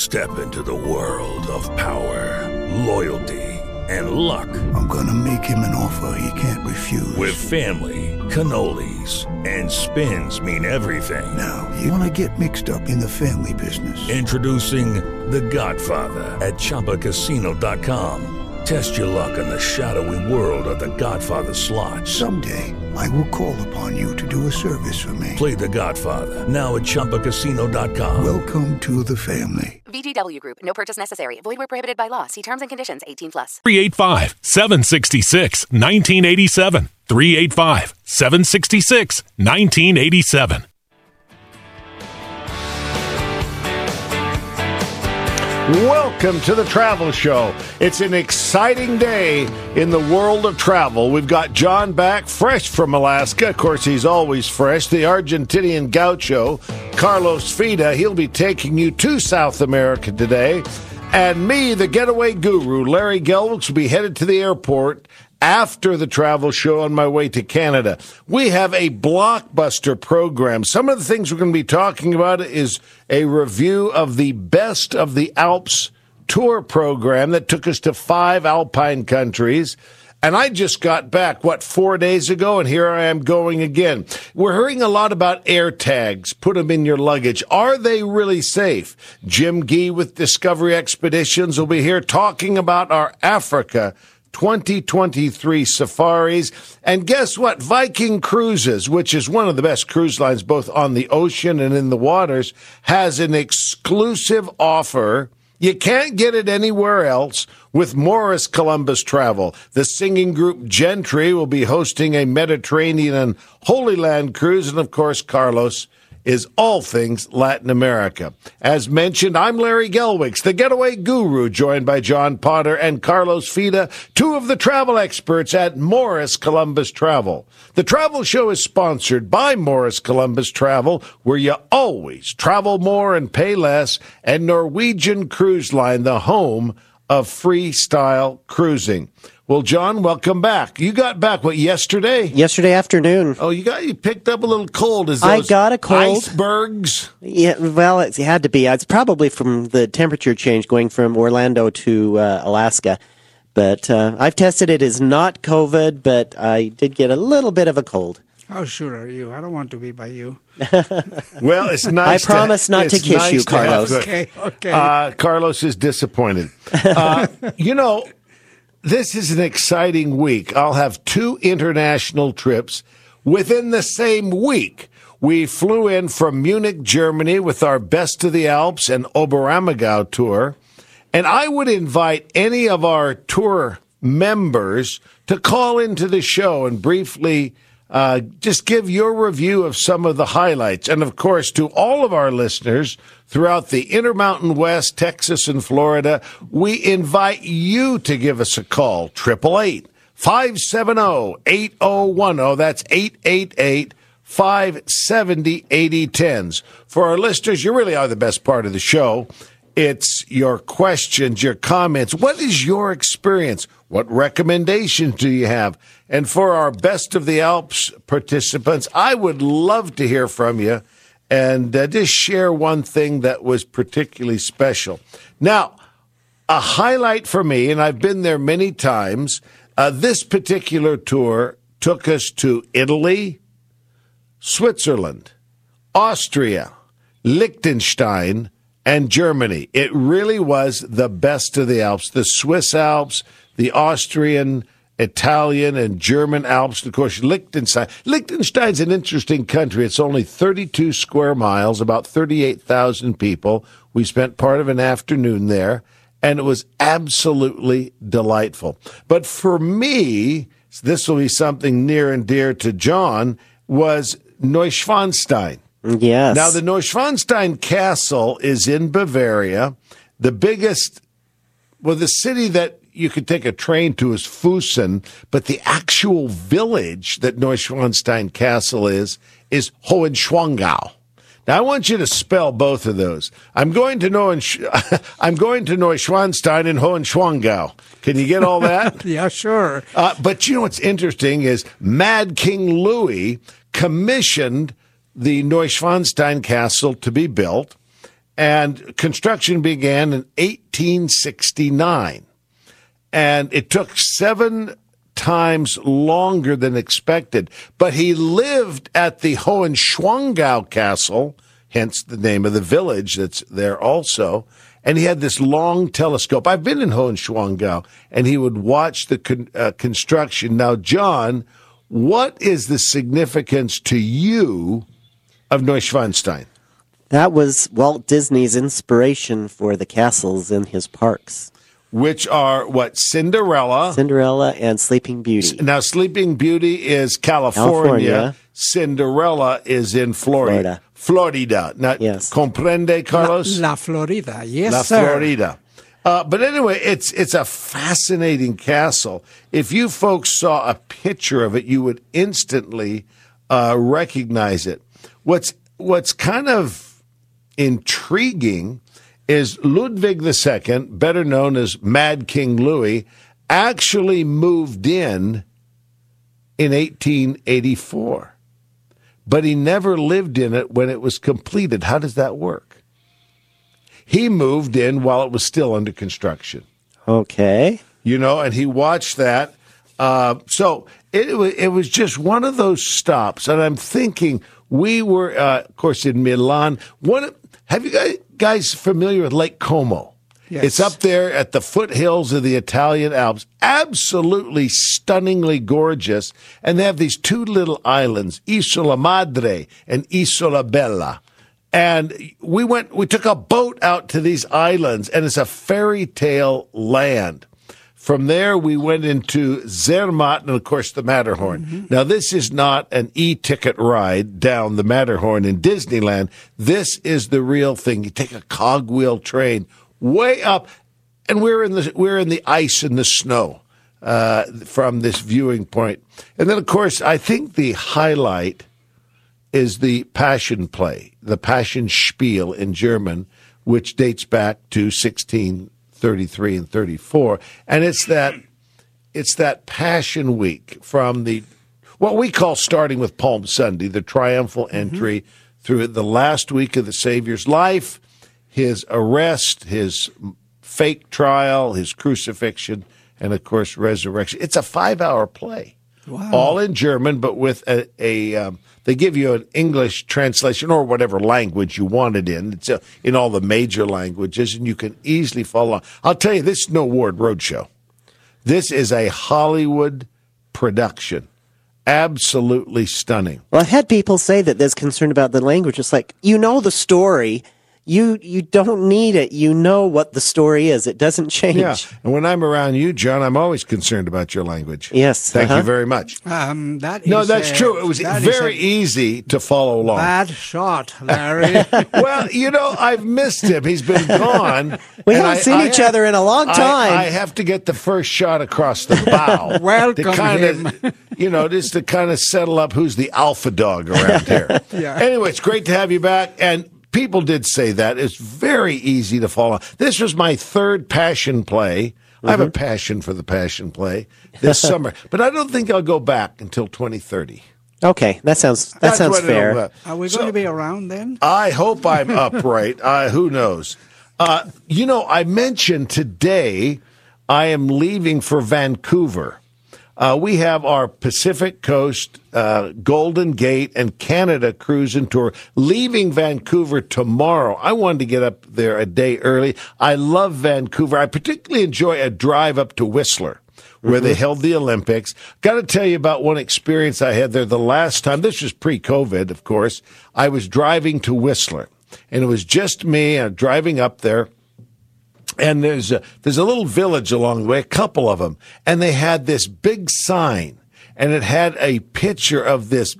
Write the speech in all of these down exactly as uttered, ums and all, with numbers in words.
Step into the world of power, loyalty, and luck. I'm gonna make him an offer he can't refuse. With family, cannolis, and spins mean everything. Now, you wanna get mixed up in the family business. Introducing The Godfather at Chumba Casino dot com. Test your luck in the shadowy world of The Godfather slot. Someday, I will call upon you to do a service for me. Play The Godfather, now at Chumba Casino dot com. Welcome to the family. V G W Group. No purchase necessary. Void where prohibited by law. See terms and conditions. eighteen plus. three eight five, seven six six, one nine eight seven. three eight five, seven six six, one nine eight seven. Welcome to the Travel Show. It's an exciting day in the world of travel. We've got John back, fresh from Alaska. Of course, he's always fresh. The Argentinian gaucho, Carlos Fida. He'll be taking you to South America today. And me, the getaway guru, Larry Gelwicks, will be headed to the airport after the Travel Show on my way to Canada. We have a blockbuster program. Some of the things we're going to be talking about is a review of the Best of the Alps tour program that took us to five alpine countries. And I just got back, what, four days ago, and here I am going again. We're hearing a lot about air tags. Put them in your luggage. Are they really safe? Jim Gee with Discovery Expeditions will be here talking about our Africa twenty twenty-three safaris. And guess what? Viking Cruises, which is one of the best cruise lines both on the ocean and in the waters, has an exclusive offer. You can't get it anywhere else with Morris Columbus Travel. The singing group Gentry will be hosting a Mediterranean and Holy Land cruise. And, of course, Carlos is all things Latin America. As mentioned, I'm Larry Gelwicks, the getaway guru, joined by John Potter and Carlos Fida, two of the travel experts at Morris Columbus Travel. The Travel Show is sponsored by Morris Columbus Travel, where you always travel more and pay less, and Norwegian Cruise Line, the home of freestyle cruising. Well, John, welcome back. You got back, what, yesterday? Yesterday afternoon. Oh, you got you picked up a little cold. Is I those got a cold. Icebergs? Yeah, well, it had to be. It's probably from the temperature change going from Orlando to uh, Alaska. But uh, I've tested it as not COVID, but I did get a little bit of a cold. How sure are you? I don't want to be by you. Well, it's nice. I promise to, not to kiss nice you, to Carlos. Okay, okay. Uh, Carlos is disappointed. Uh, you know, this is an exciting week. I'll have two international trips within the same week. We flew in from Munich, Germany with our Best of the Alps and Oberammergau tour. And I would invite any of our tour members to call into the show and briefly uh, just give your review of some of the highlights. And, of course, to all of our listeners throughout the Intermountain West, Texas, and Florida, we invite you to give us a call, eight eight eight, five seven zero, eight zero one zero. That's eight eight eight, five seven zero, eight zero one zero. For our listeners, you really are the best part of the show. It's your questions, your comments. What is your experience? What recommendations do you have? And for our Best of the Alps participants, I would love to hear from you and uh, just share one thing that was particularly special. Now, a highlight for me, and I've been there many times, uh, this particular tour took us to Italy, Switzerland, Austria, Liechtenstein, and Germany. It really was the best of the Alps, the Swiss Alps, the Austrian, Italian, and German Alps. Of course, Liechtenstein. Liechtenstein's an interesting country. It's only thirty-two square miles, about thirty-eight thousand people. We spent part of an afternoon there, and it was absolutely delightful. But for me, this will be something near and dear to John, was Neuschwanstein. Yes. Now, the Neuschwanstein Castle is in Bavaria. The biggest, well, the city that you could take a train to is Fussen, but the actual village that Neuschwanstein Castle is, is Hohenschwangau. Now, I want you to spell both of those. I'm going to know, I'm going to Neuschwanstein and Hohenschwangau. Can you get all that? Yeah, sure. Uh, but you know what's interesting is Mad King Louis commissioned the Neuschwanstein Castle to be built, And construction began in eighteen sixty-nine. And it took seven times longer than expected. But he lived at the Hohenschwangau Castle, hence the name of the village that's there also. And he had this long telescope. I've been in Hohenschwangau, and he would watch the con- uh, construction. Now, John, what is the significance to you of Neuschwanstein? That was Walt Disney's inspiration for the castles in his parks. Which are, what, Cinderella? Cinderella and Sleeping Beauty. Now, Sleeping Beauty is California. California. Cinderella is in Florida. Florida. Florida. Now, Yes. comprende, Carlos? La, La Florida, yes, La sir. Florida. Uh, but anyway, it's it's a fascinating castle. If you folks saw a picture of it, you would instantly uh, recognize it. What's what's kind of intriguing is Ludwig the Second, better known as Mad King Louis, actually moved in in eighteen eighty-four. But he never lived in it when it was completed. How does that work? He moved in while it was still under construction. Okay. You know, and he watched that. Uh, so it, it was just one of those stops. And I'm thinking, we were, uh, of course, in Milan. One, have you guys, guys familiar with Lake Como? Yes. It's up there at the foothills of the Italian Alps. Absolutely stunningly gorgeous. And they have these two little islands, Isola Madre and Isola Bella. And we went, we took a boat out to these islands, and it's a fairy tale land. From there, we went into Zermatt and, of course, the Matterhorn. Mm-hmm. Now, this is not an e-ticket ride down the Matterhorn in Disneyland. This is the real thing. You take a cogwheel train way up, and we're in the we're in the ice and the snow uh, from this viewing point. And then, of course, I think the highlight is the Passion Play, the Passion Spiel in German, which dates back to sixteen thirty-three and thirty-four, and it's that it's that Passion Week from the what we call starting with Palm Sunday, the triumphal entry mm-hmm. through the last week of the Savior's life, his arrest, his fake trial, his crucifixion, and of course resurrection. It's a five-hour play, wow. all in German, but with a, a um, they give you an English translation or whatever language you want it in. It's uh, in all the major languages, and you can easily follow along. I'll tell you, this is no Ward Roadshow. This is a Hollywood production. Absolutely stunning. Well, I've had people say that there's concern about the language. It's like, you know the story. You you don't need it. You know what the story is. It doesn't change. Yeah, and when I'm around you, John, I'm always concerned about your language. Yes. Thank uh-huh. you very much. Um, that no, is that's a, true. It was very easy to follow along. Bad shot, Larry. Well, you know, I've missed him. He's been gone. We and haven't I, seen I each have, other in a long time. I, I have to get the first shot across the bow. Welcome to kind him. of, you know, just to kind of settle up who's the alpha dog around here. Yeah. Anyway, it's great to have you back. And people did say that. It's very easy to follow. This was my third Passion Play. Mm-hmm. I have a passion for the Passion Play this summer, but I don't think I'll go back until twenty thirty. Okay, that sounds that That's sounds what fair. it'll, uh, Are we so- going to be around then? I hope I'm upright. Uh, who knows? Uh, you know, I mentioned today I am leaving for Vancouver. Uh, we have our Pacific Coast, uh, Golden Gate, and Canada cruise and tour leaving Vancouver tomorrow. I wanted to get up there a day early. I love Vancouver. I particularly enjoy a drive up to Whistler, where mm-hmm. they held the Olympics. Got to tell you about one experience I had there the last time. This was pre-COVID, of course. I was driving to Whistler, and it was just me uh, driving up there. And there's a, there's a little village along the way, a couple of them, and they had this big sign, and it had a picture of this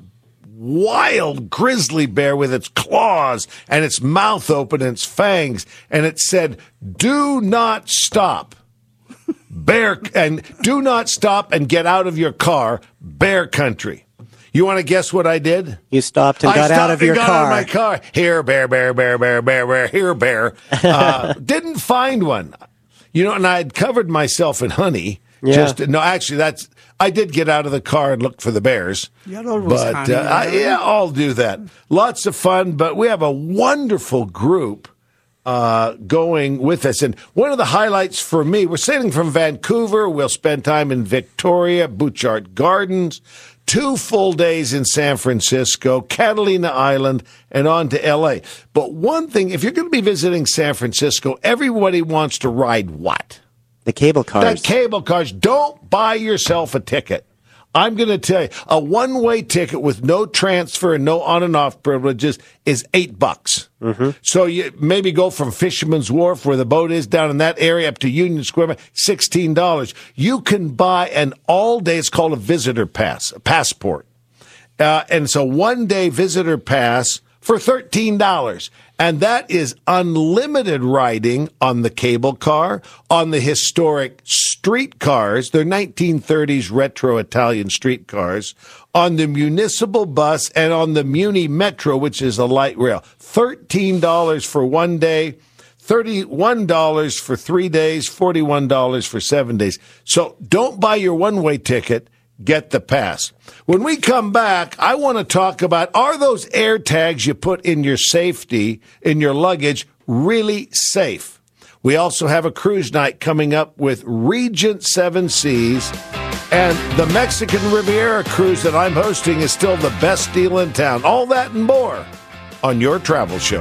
wild grizzly bear with its claws and its mouth open and its fangs, and it said, "Do not stop, bear, and do not stop and get out of your car, bear country." You want to guess what I did? You stopped and I got stopped out of and your got car. out of my car. Here, bear, bear, bear, bear, bear, bear. Here, bear. Uh, didn't find one. You know, and I had covered myself in honey. Yeah. Just no, actually, that's. I did get out of the car and look for the bears. You're always but honey, uh, I, Larry. yeah, I'll do that. Lots of fun, but we have a wonderful group uh, going with us. And one of the highlights for me, we're sailing from Vancouver. We'll spend time in Victoria, Butchart Gardens, two full days in San Francisco, Catalina Island, and on to L A. But one thing, if you're going to be visiting San Francisco, everybody wants to ride what? The cable cars. The cable cars. Don't buy yourself a ticket. I'm going to tell you, a one-way ticket with no transfer and no on and off privileges is eight bucks. Mm-hmm. So you maybe go from Fisherman's Wharf, where the boat is, down in that area up to Union Square, sixteen dollars. You can buy an all-day, it's called a visitor pass, a passport. Uh, and it's a one-day visitor pass for thirteen dollars. And that is unlimited riding on the cable car, on the historic street cars. They're nineteen thirties retro Italian street cars, on the municipal bus, and on the Muni Metro, which is a light rail. thirteen dollars for one day, thirty-one dollars for three days, forty-one dollars for seven days. So don't buy your one-way ticket. Get the pass. When we come back, I want to talk about, are those air tags you put in your safety, in your luggage, really safe? We also have a cruise night coming up with Regent Seven Seas, and the Mexican Riviera cruise that I'm hosting is still the best deal in town. All that and more on Your Travel Show.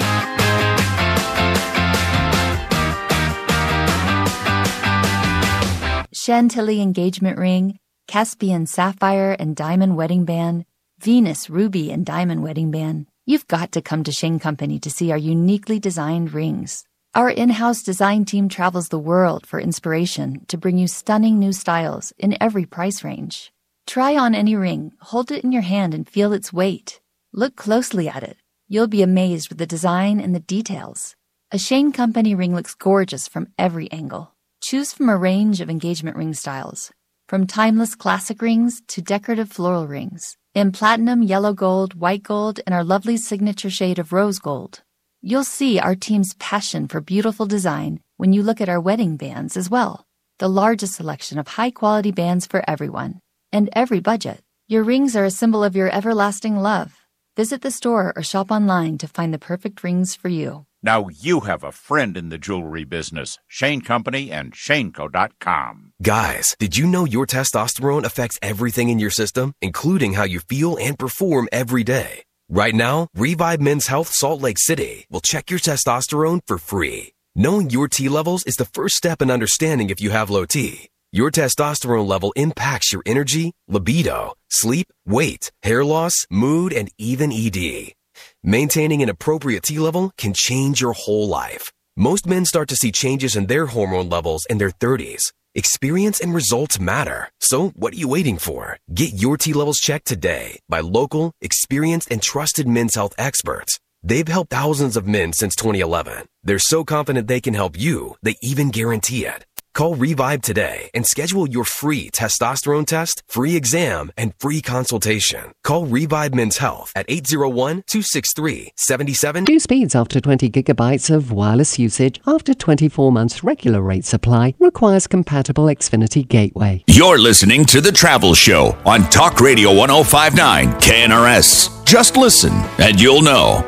Chantilly engagement ring, Caspian sapphire and diamond wedding band, Venus ruby and diamond wedding band. You've got to come to Shane Company to see our uniquely designed rings. Our in-house design team travels the world for inspiration to bring you stunning new styles in every price range. Try on any ring, hold it in your hand and feel its weight. Look closely at it. You'll be amazed with the design and the details. A Shane Company ring looks gorgeous from every angle. Choose from a range of engagement ring styles, from timeless classic rings to decorative floral rings, in platinum, yellow gold, white gold, and our lovely signature shade of rose gold. You'll see our team's passion for beautiful design when you look at our wedding bands as well. The largest selection of high-quality bands for everyone, and every budget. Your rings are a symbol of your everlasting love. Visit the store or shop online to find the perfect rings for you. Now you have a friend in the jewelry business. Shane Company and Shane Co dot com. Guys, did you know your testosterone affects everything in your system, including how you feel and perform every day? Right now, Revive Men's Health Salt Lake City will check your testosterone for free. Knowing your T levels is the first step in understanding if you have low T. Your testosterone level impacts your energy, libido, sleep, weight, hair loss, mood, and even E D. Maintaining an appropriate T level can change your whole life. Most men start to see changes in their hormone levels in their thirties. Experience and results matter. So what are you waiting for? Get your T levels checked today by local, experienced, and trusted men's health experts. They've helped thousands of men since twenty eleven. They're so confident they can help you, they even guarantee it. Call Revive today and schedule your free testosterone test, free exam, and free consultation. Call Revive Men's Health at eight zero one, two six three, seven seven. New speeds after twenty gigabytes of wireless usage after twenty-four months regular rate supply requires compatible Xfinity gateway. You're listening to The Travel Show on Talk Radio one oh five point nine K N R S. Just listen and you'll know.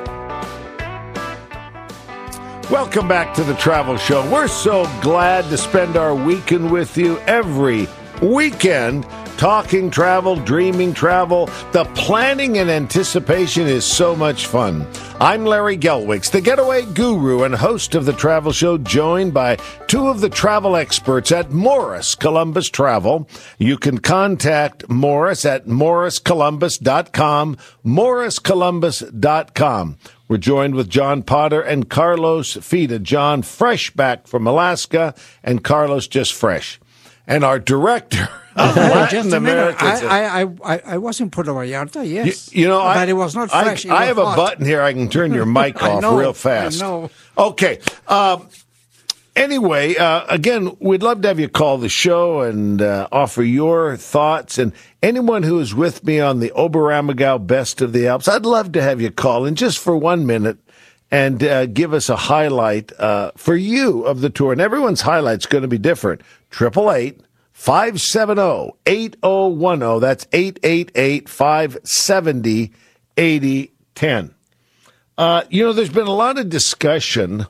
Welcome back to the Travel Show. We're so glad to spend our weekend with you every weekend, talking travel, dreaming travel. The planning and anticipation is so much fun. I'm Larry Gelwicks, the getaway guru and host of the Travel Show, joined by two of the travel experts at Morris Columbus Travel. You can contact Morris at morris columbus dot com, morris columbus dot com. We're joined with John Potter and Carlos Fita. John, fresh back from Alaska, and Carlos, just fresh. And our director of Latin America. I, I, I, I was in Puerto Vallarta, yes. You, you know, but I, it was not fresh. I, it was I have hot. a button here. I can turn your mic off know, real fast. I know. Okay. Um, anyway, uh, again, we'd love to have you call the show and uh, offer your thoughts. And anyone who is with me on the Oberammergau Best of the Alps, I'd love to have you call in just for one minute and uh, give us a highlight uh, for you of the tour. And everyone's highlight's going to be different. Triple eight, five seven zero, eight zero one zero. That's eight eight eight, five seven zero, eight zero one zero. Uh, you know, there's been a lot of discussion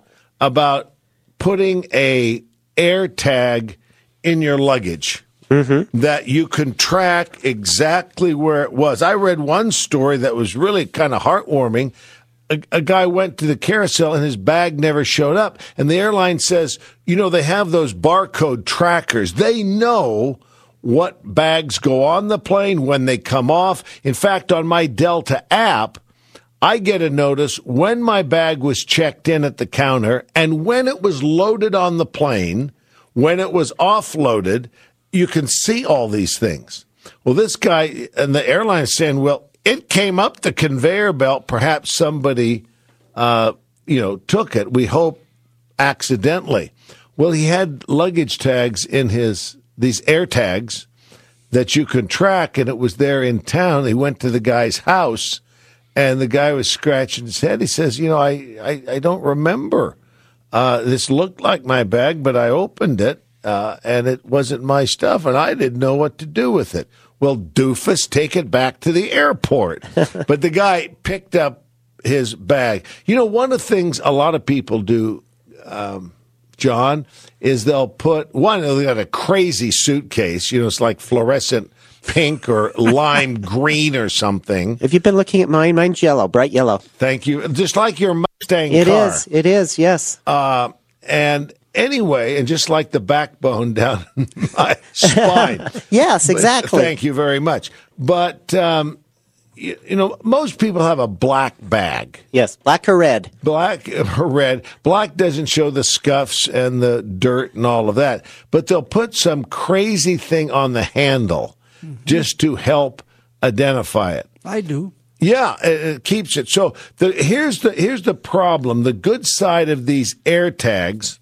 about putting a air tag in your luggage mm-hmm. that you can track exactly where it was. I read one story that was really kind of heartwarming. A, a guy went to the carousel and his bag never showed up. And the airline says, you know, they have those barcode trackers. They know what bags go on the plane when they come off. In fact, on my Delta app, I get a notice when my bag was checked in at the counter and when it was loaded on the plane, when it was offloaded. You can see all these things. Well, this guy and the airline is saying, well, it came up the conveyor belt. Perhaps somebody, uh, you know, took it. We hope accidentally. Well, he had luggage tags in his, these air tags that you can track, and it was there in town. He went to the guy's house. And the guy was scratching his head. He says, you know, I, I, I don't remember. Uh, this looked like my bag, but I opened it, uh, and it wasn't my stuff, and I didn't know what to do with it. Well, doofus, take it back to the airport. But the guy picked up his bag. You know, one of the things a lot of people do, um, John, is they'll put, one, they got a crazy suitcase. You know, it's like fluorescent pink or lime green or something. Have you been looking at mine? Mine's yellow, bright yellow. Thank you. Just like your Mustang it car. It is. It is, yes. Uh, and anyway, and just like the backbone down my spine. Yes, exactly. But, thank you very much. But, um, you, you know, most people have a black bag. Yes, black or red. Black or red. Black doesn't show the scuffs and the dirt and all of that. But they'll put some crazy thing on the handle just to help identify it. I do. Yeah, it, it keeps it. So the, here's the here's the problem. The good side of these air tags,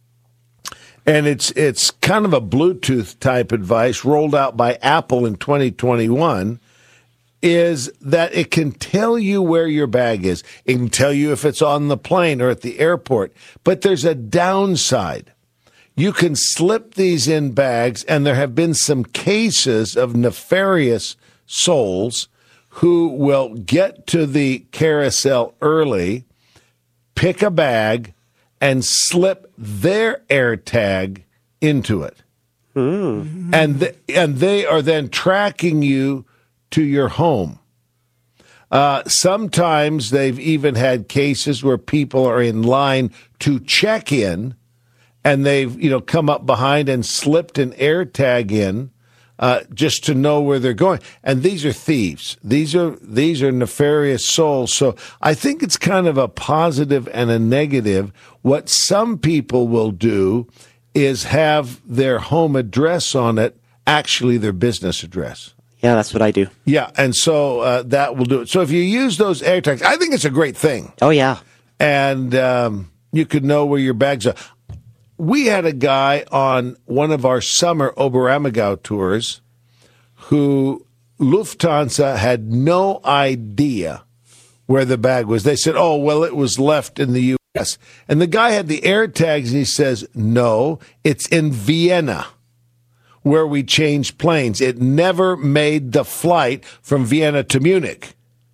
and it's it's kind of a Bluetooth type device rolled out by Apple in twenty twenty-one, is that it can tell you where your bag is. It can tell you if it's on the plane or at the airport. But there's a downside. You can slip these in bags, and there have been some cases of nefarious souls who will get to the carousel early, pick a bag, and slip their air tag into it. Mm. And, th- and they are then tracking you to your home. Uh, sometimes they've even had cases where people are in line to check in, and they've, you know, come up behind and slipped an air tag in uh, just to know where they're going. And these are thieves. These are these are nefarious souls. So I think it's kind of a positive and a negative. What some people will do is have their home address on it, actually their business address. Yeah, that's what I do. Yeah, and so uh, that will do it. So if you use those air tags, I think it's a great thing. Oh, yeah. And um, you could know where your bags are. We had a guy on one of our summer Oberammergau tours who Lufthansa had no idea where the bag was. They said, oh, well, it was left in the U S. And the guy had the air tags, and he says, no, it's in Vienna, where we changed planes. It never made the flight from Vienna to Munich.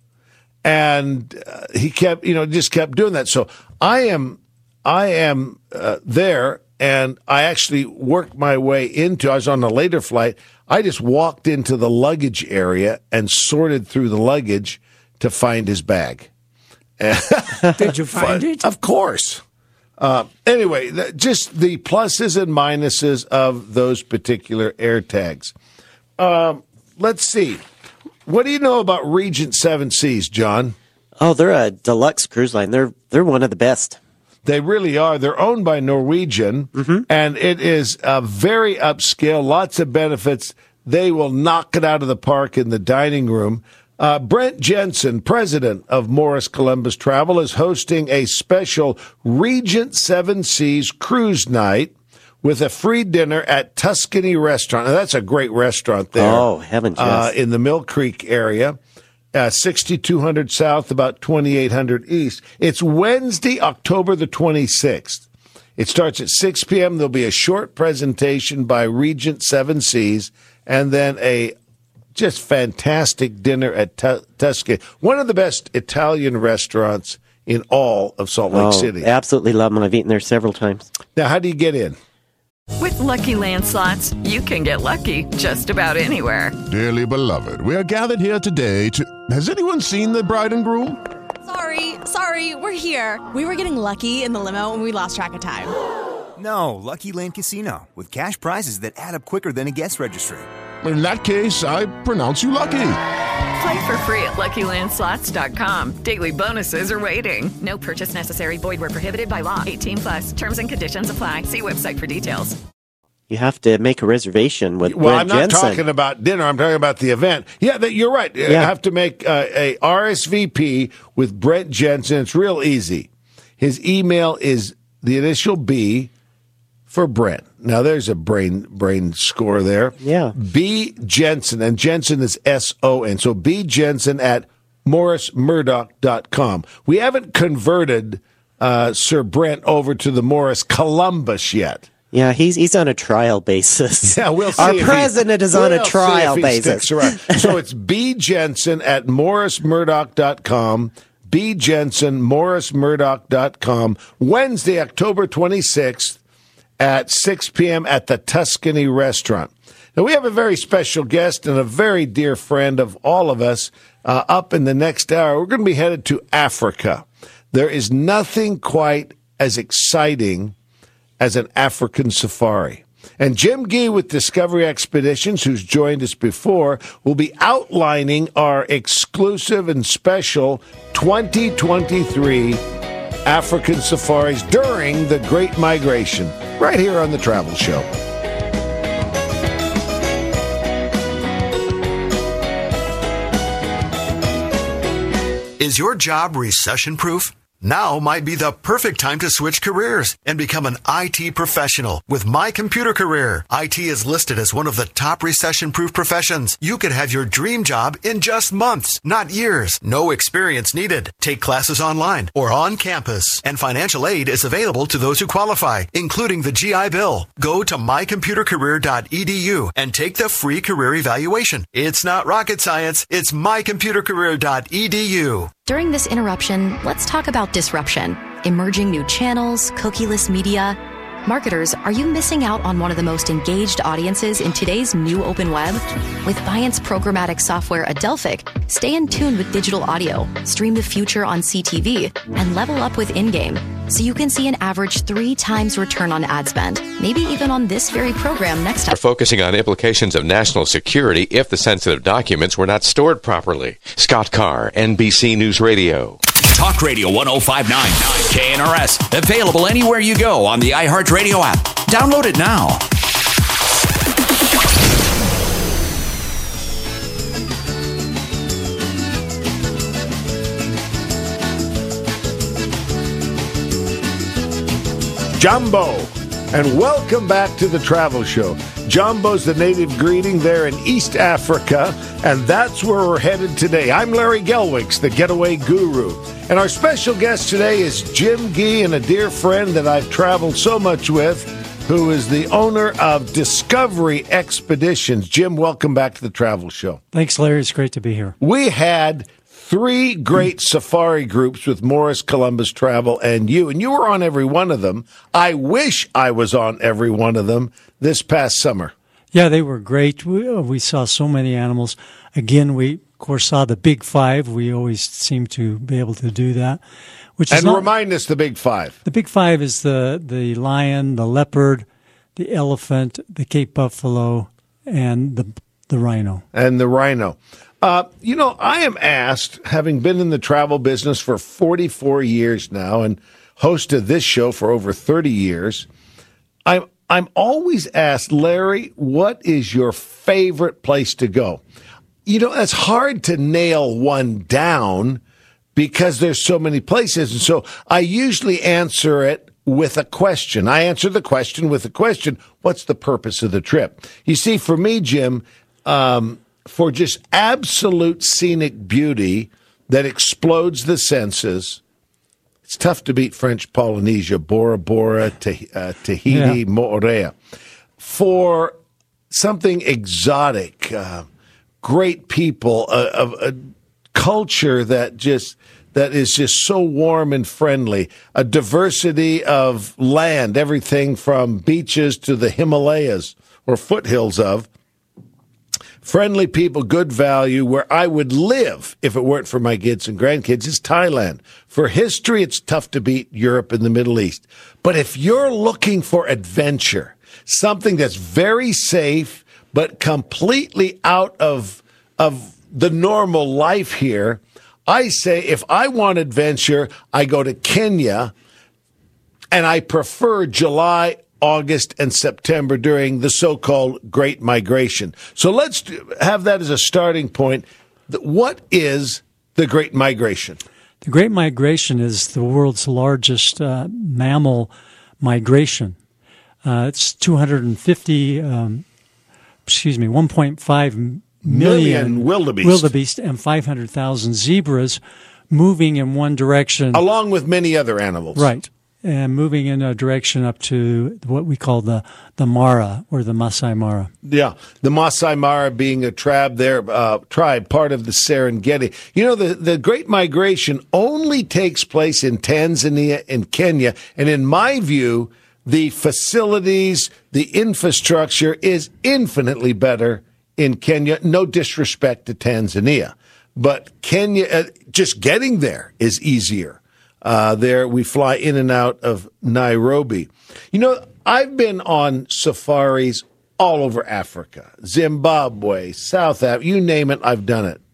And uh, he kept, you know, just kept doing that. So I am... I am uh, there, and I actually worked my way into, I was on a later flight, I just walked into the luggage area and sorted through the luggage to find his bag. Did you find it? Of course. Uh, anyway, th- just the pluses and minuses of those particular air tags. Um, let's see. What do you know about Regent Seven Seas, John? Oh, they're a deluxe cruise line. They're they're one of the best. They really are. They're owned by Norwegian, mm-hmm. and it is uh, very upscale, lots of benefits. They will knock it out of the park in the dining room. Uh, Brent Jensen, president of Morris Columbus Travel, is hosting a special Regent Seven Seas cruise night with a free dinner at Tuscany Restaurant. Now, that's a great restaurant there. Oh, heavens, yes. Uh, in the Mill Creek area. Uh, sixty-two hundred South, about twenty-eight hundred East. It's Wednesday, October the twenty-sixth. It starts at six p.m. There'll be a short presentation by Regent Seven Seas, and then a just fantastic dinner at T- Tuscany, one of the best Italian restaurants in all of Salt Lake oh, City. Absolutely love them. I've eaten there several times. Now, how do you get in? With Lucky Land Slots, you can get lucky just about anywhere. Dearly beloved, we are gathered here today to... Has anyone seen the bride and groom? Sorry, sorry, we're here. We were getting lucky in the limo and we lost track of time. No, Lucky Land Casino, with cash prizes that add up quicker than a guest registry. In that case, I pronounce you lucky. Play for free at Lucky Land Slots dot com. Daily bonuses are waiting. No purchase necessary. Void where prohibited by law. eighteen plus. Terms and conditions apply. See website for details. You have to make a reservation with Well, Brent I'm not Jensen. talking about dinner. I'm talking about the event. Yeah, that, you're right. You Yeah. have to make uh, a R S V P with Brent Jensen. It's real easy. His email is the initial B for Brent. Now, there's a brain brain score there. Yeah. B. Jensen, and Jensen is S O N. So B. Jensen at morris murdoch dot com. We haven't converted uh, Sir Brent over to the Morris Columbus yet. Yeah, he's he's on a trial basis. Yeah, we'll see. Our if he- president is on we'll a see trial if he basis. sticks around. So it's B. Jensen at morris murdoch dot com. B. Jensen, morris murdoch dot com. Wednesday, October twenty-sixth at six p.m. at the Tuscany Restaurant. Now, we have a very special guest and a very dear friend of all of us uh, up in the next hour. We're going to be headed to Africa. There is nothing quite as exciting as an African safari. And Jim Gee with Discovery Expeditions, who's joined us before, will be outlining our exclusive and special twenty twenty-three African safaris during the Great Migration, right here on The Travel Show. Is your job recession-proof? Now might be the perfect time to switch careers and become an I T professional with My Computer Career. I T is listed as one of the top recession-proof professions. You could have your dream job in just months, not years. No experience needed. Take classes online or on campus. And financial aid is available to those who qualify, including the G I Bill. Go to my computer career dot e d u and take the free career evaluation. It's not rocket science. It's my computer career dot e d u. During this interruption, let's talk about disruption, emerging new channels, cookieless media. Marketers, are you missing out on one of the most engaged audiences in today's new open web? With Viant's programmatic software Adelphic, stay in tune with digital audio, stream the future on C T V, and level up with in-game, so you can see an average three times return on ad spend, maybe even on this very program next time. Are focusing on implications of national security if the sensitive documents were not stored properly. Scott Carr, N B C News Radio. Talk Radio one oh five point nine, K N R S. Available anywhere you go on the iHeartRadio app. Download it now. Jumbo, and welcome back to the Travel Show. Jumbo's the native greeting there in East Africa, and that's where we're headed today. I'm Larry Gelwicks, the getaway guru, and our special guest today is Jim Gee, and a dear friend that I've traveled so much with, who is the owner of Discovery Expeditions. Jim, welcome back to the Travel Show. Thanks, Larry. It's great to be here. We had three great safari groups with Morris Columbus Travel and you, and you were on every one of them. I wish I was on every one of them this past summer. Yeah, they were great. We, uh, we saw so many animals. Again, we, of course, saw the big five. We always seem to be able to do that. Which is and not, remind us the big five. The big five is the, the lion, the leopard, the elephant, the Cape buffalo, and the the rhino. And the rhino. Uh, you know, I am asked, having been in the travel business for forty-four years now and hosted this show for over thirty years, I'm, I'm always asked, Larry, what is your favorite place to go? You know, it's hard to nail one down because there's so many places. And so I usually answer it with a question. I answer the question with a question. What's the purpose of the trip? You see, for me, Jim, um, for just absolute scenic beauty that explodes the senses, it's tough to beat French Polynesia, Bora Bora, Tah- uh, Tahiti, yeah. Moorea. For something exotic, uh, great people, a, a, a culture that just that is just so warm and friendly. A diversity of land, everything from beaches to the Himalayas or foothills of. Friendly people, good value. Where I would live if it weren't for my kids and grandkids is Thailand. For history, it's tough to beat Europe and the Middle East. But if you're looking for adventure, something that's very safe but completely out of of the normal life here, I say if I want adventure, I go to Kenya, and I prefer July, August, and September during the so-called Great Migration. So let's have that as a starting point. What is the Great Migration? The Great Migration is the world's largest uh, mammal migration. Uh, it's two hundred fifty, um, excuse me, one point five million, million wildebeest. wildebeest and five hundred thousand zebras moving in one direction. Along with many other animals. Right. And moving in a direction up to what we call the, the Mara, or the Masai Mara. Yeah, the Masai Mara being a tribe there, uh, tribe, part of the Serengeti. You know, the, the Great Migration only takes place in Tanzania and Kenya. And in my view, the facilities, the infrastructure is infinitely better in Kenya. No disrespect to Tanzania, but Kenya, uh, just getting there is easier. Uh, there, we fly in and out of Nairobi. You know, I've been on safaris all over Africa, Zimbabwe, South Africa, you name it, I've done it.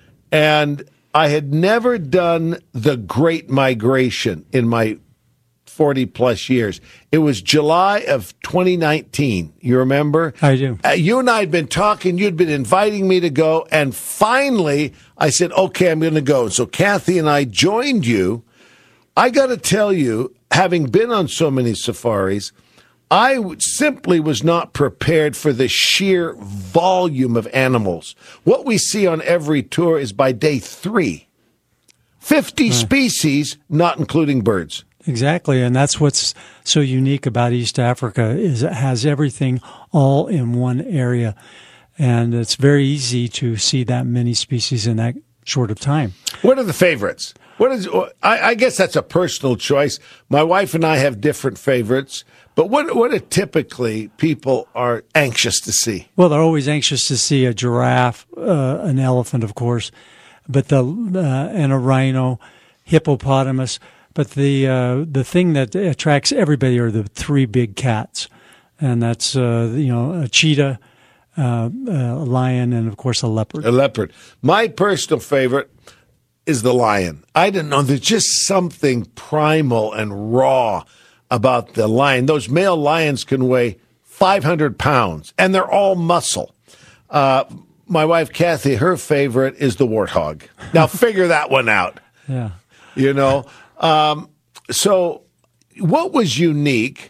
And I had never done the Great Migration in my forty plus years. It was July of twenty nineteen. You remember? I do. Uh, you and I had been talking. You'd been inviting me to go. And finally, I said, okay, I'm going to go. So Kathy and I joined you. I got to tell you, having been on so many safaris, I w- simply was not prepared for the sheer volume of animals. What we see on every tour is by day three. fifty right. species, not including birds. Exactly, and that's what's so unique about East Africa is it has everything all in one area, and it's very easy to see that many species in that short of time. What are the favorites? What is? I, I guess that's a personal choice. My wife and I have different favorites, but what what are typically people are anxious to see? Well, they're always anxious to see a giraffe, uh, an elephant, of course, but the uh, and a rhino, hippopotamus. But the uh, the thing that attracts everybody are the three big cats, and that's uh, you know a cheetah, uh, a lion, and of course a leopard. A leopard. My personal favorite is the lion. I didn't know, there's just something primal and raw about the lion. Those male lions can weigh five hundred pounds, and they're all muscle. Uh, my wife, Kathy, her favorite is the warthog. Now, figure that one out. Yeah. You know? Um, so what was unique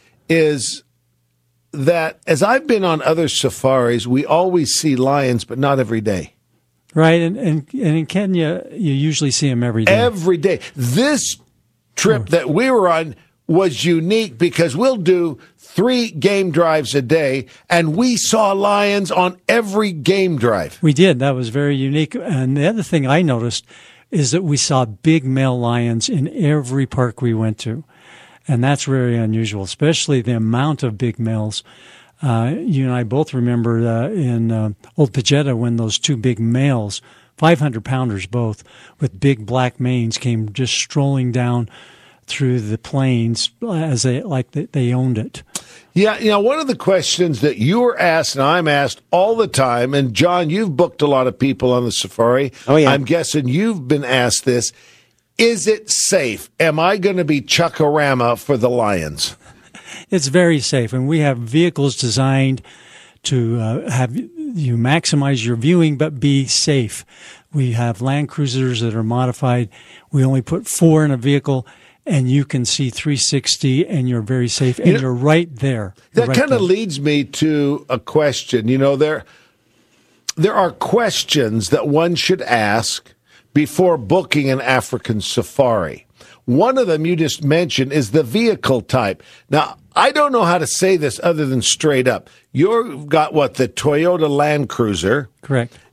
is that as I've been on other safaris, we always see lions, but not every day. Right, and, and and in Kenya, you usually see them every day. Every day. This trip that we were on was unique because we'll do three game drives a day, and we saw lions on every game drive. We did. That was very unique. And the other thing I noticed is that we saw big male lions in every park we went to. And that's very unusual, especially the amount of big males. Uh, you and I both remember uh, in uh, Old Pajetta when those two big males, five hundred pounders both, with big black manes, came just strolling down through the plains as they like they, they owned it. Yeah, you know, one of the questions that you were asked and I'm asked all the time, and John, you've booked a lot of people on the safari. Oh, yeah. I'm guessing you've been asked this. Is it safe? Am I going to be Chuckarama for the lions? It's very safe, and we have vehicles designed to uh, have you maximize your viewing but be safe. We have Land Cruisers that are modified. We only put four in a vehicle, and you can see three sixty, and you're very safe, and you know, you're right there. You're that right kind of there. leads me to a question. You know, there there are questions that one should ask before booking an African safari. One of them you just mentioned is the vehicle type. Now, I don't know how to say this other than straight up. You've got, what, the Toyota Land Cruiser? Correct.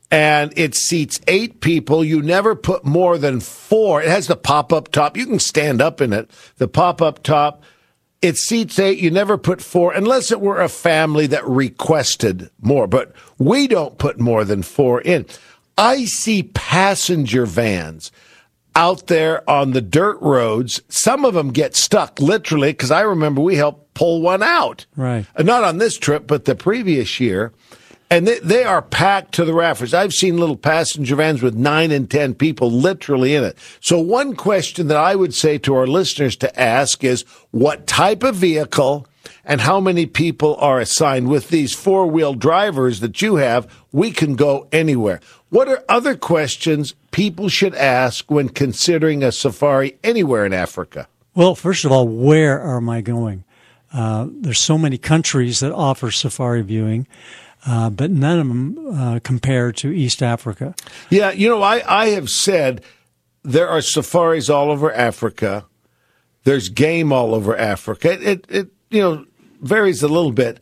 and it seats eight people. You never put more than four. It has the pop-up top. You can stand up in it. The pop-up top. It seats eight. You never put four, unless it were a family that requested more. But we don't put more than four in. I see passenger vans out there on the dirt roads. Some of them get stuck, literally, because I remember we helped pull one out. Right. Not on this trip, but the previous year. And they, they are packed to the rafters. I've seen little passenger vans with nine and ten people literally in it. So one question that I would say to our listeners to ask is, what type of vehicle and how many people are assigned? With these four-wheel drivers that you have, we can go anywhere. What are other questions people should ask when considering a safari anywhere in Africa? Well, first of all, where am I going? Uh, there's so many countries that offer safari viewing. Uh, but none of them uh, compare to East Africa. Yeah, you know, I, I have said there are safaris all over Africa. There's game all over Africa. It, it, it you know, varies a little bit.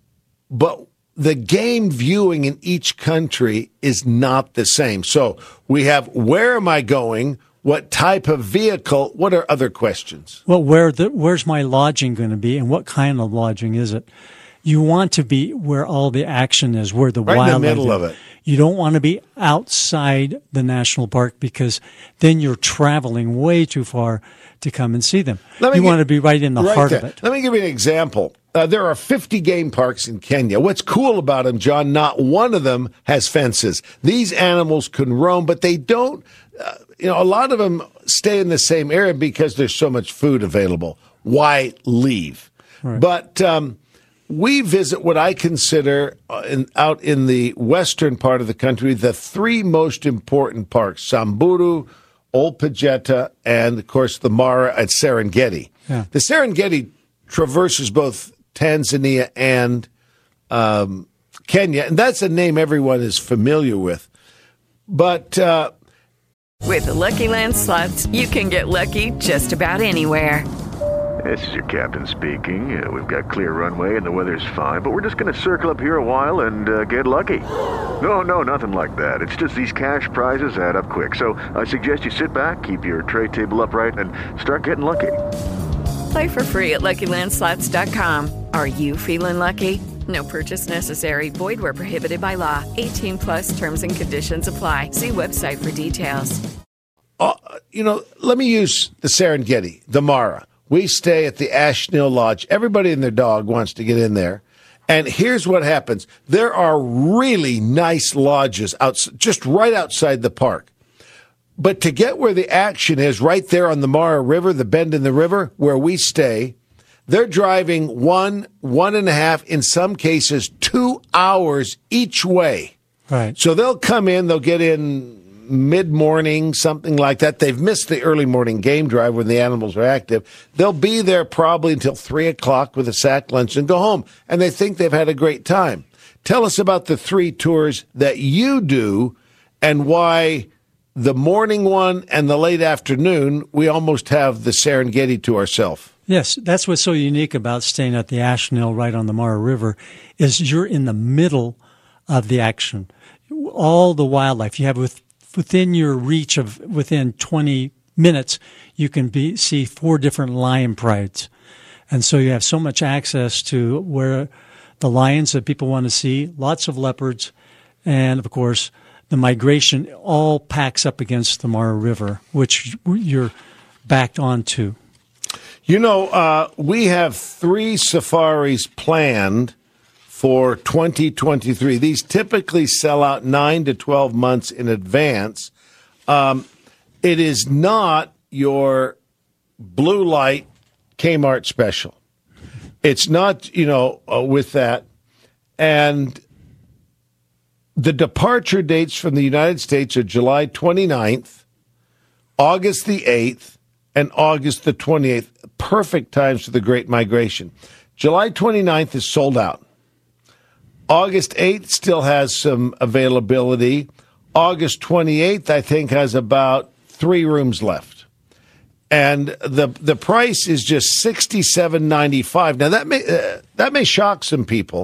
But the game viewing in each country is not the same. So we have, where am I going? What type of vehicle? What are other questions? Well, where the, where's my lodging going to be, and what kind of lodging is it? You want to be where all the action is, where the right wildlife is. in the middle of it. You don't want to be outside the national park, because then you're traveling way too far to come and see them. You get, want to be right in the right heart there. of it. Let me give you an example. Uh, there are fifty game parks in Kenya. What's cool about them, John, not one of them has fences. These animals can roam, but they don't, uh, you know, a lot of them stay in the same area because there's so much food available. Why leave? Right. But, um, we visit what I consider uh, in, out in the western part of the country, the three most important parks, Samburu, Ol Pejeta, and, of course, the Mara at Serengeti. Yeah. The Serengeti traverses both Tanzania and um, Kenya, and that's a name everyone is familiar with. But uh, with the Lucky Land Slots, you can get lucky just about anywhere. This is your captain speaking. Uh, we've got clear runway and the weather's fine, but we're just going to circle up here a while and uh, get lucky. No, no, nothing like that. It's just these cash prizes add up quick. So I suggest you sit back, keep your tray table upright, and start getting lucky. Play for free at Lucky Land Slots dot com. Are you feeling lucky? No purchase necessary. Void where prohibited by law. eighteen plus terms and conditions apply. See website for details. Uh, you know, let me use the Serengeti, the Mara. We stay at the Ashnil Lodge. Everybody and their dog wants to get in there. And here's what happens. There are really nice lodges out, just right outside the park. But to get where the action is, right there on the Mara River, the bend in the river, where we stay, they're driving one, one and a half, in some cases, two hours each way. Right. So they'll come in, they'll get in mid-morning, something like that. They've missed the early morning game drive when the animals are active. They'll be there probably until three o'clock with a sack lunch and go home. And they think they've had a great time. Tell us about the three tours that you do and why the morning one and the late afternoon, we almost have the Serengeti to ourselves. Yes, that's what's so unique about staying at the Ashnil right on the Mara River, is you're in the middle of the action. All the wildlife you have with within your reach of within twenty minutes, you can be, see four different lion prides. And so you have so much access to where the lions that people want to see, lots of leopards, and of course, the migration all packs up against the Mara River, which you're backed onto. You know, uh, we have three safaris planned for twenty twenty-three. These typically sell out nine to twelve months in advance. Um, it is not your blue light Kmart special. It's not, you know, uh, with that. And the departure dates from the United States are July twenty-ninth, August the eighth, and August the twenty-eighth. Perfect times for the Great Migration. July twenty-ninth is sold out. August eighth still has some availability. August twenty-eighth, I think, has about three rooms left. And the the price is just sixty-seven ninety-five. Now, that may uh, that may shock some people.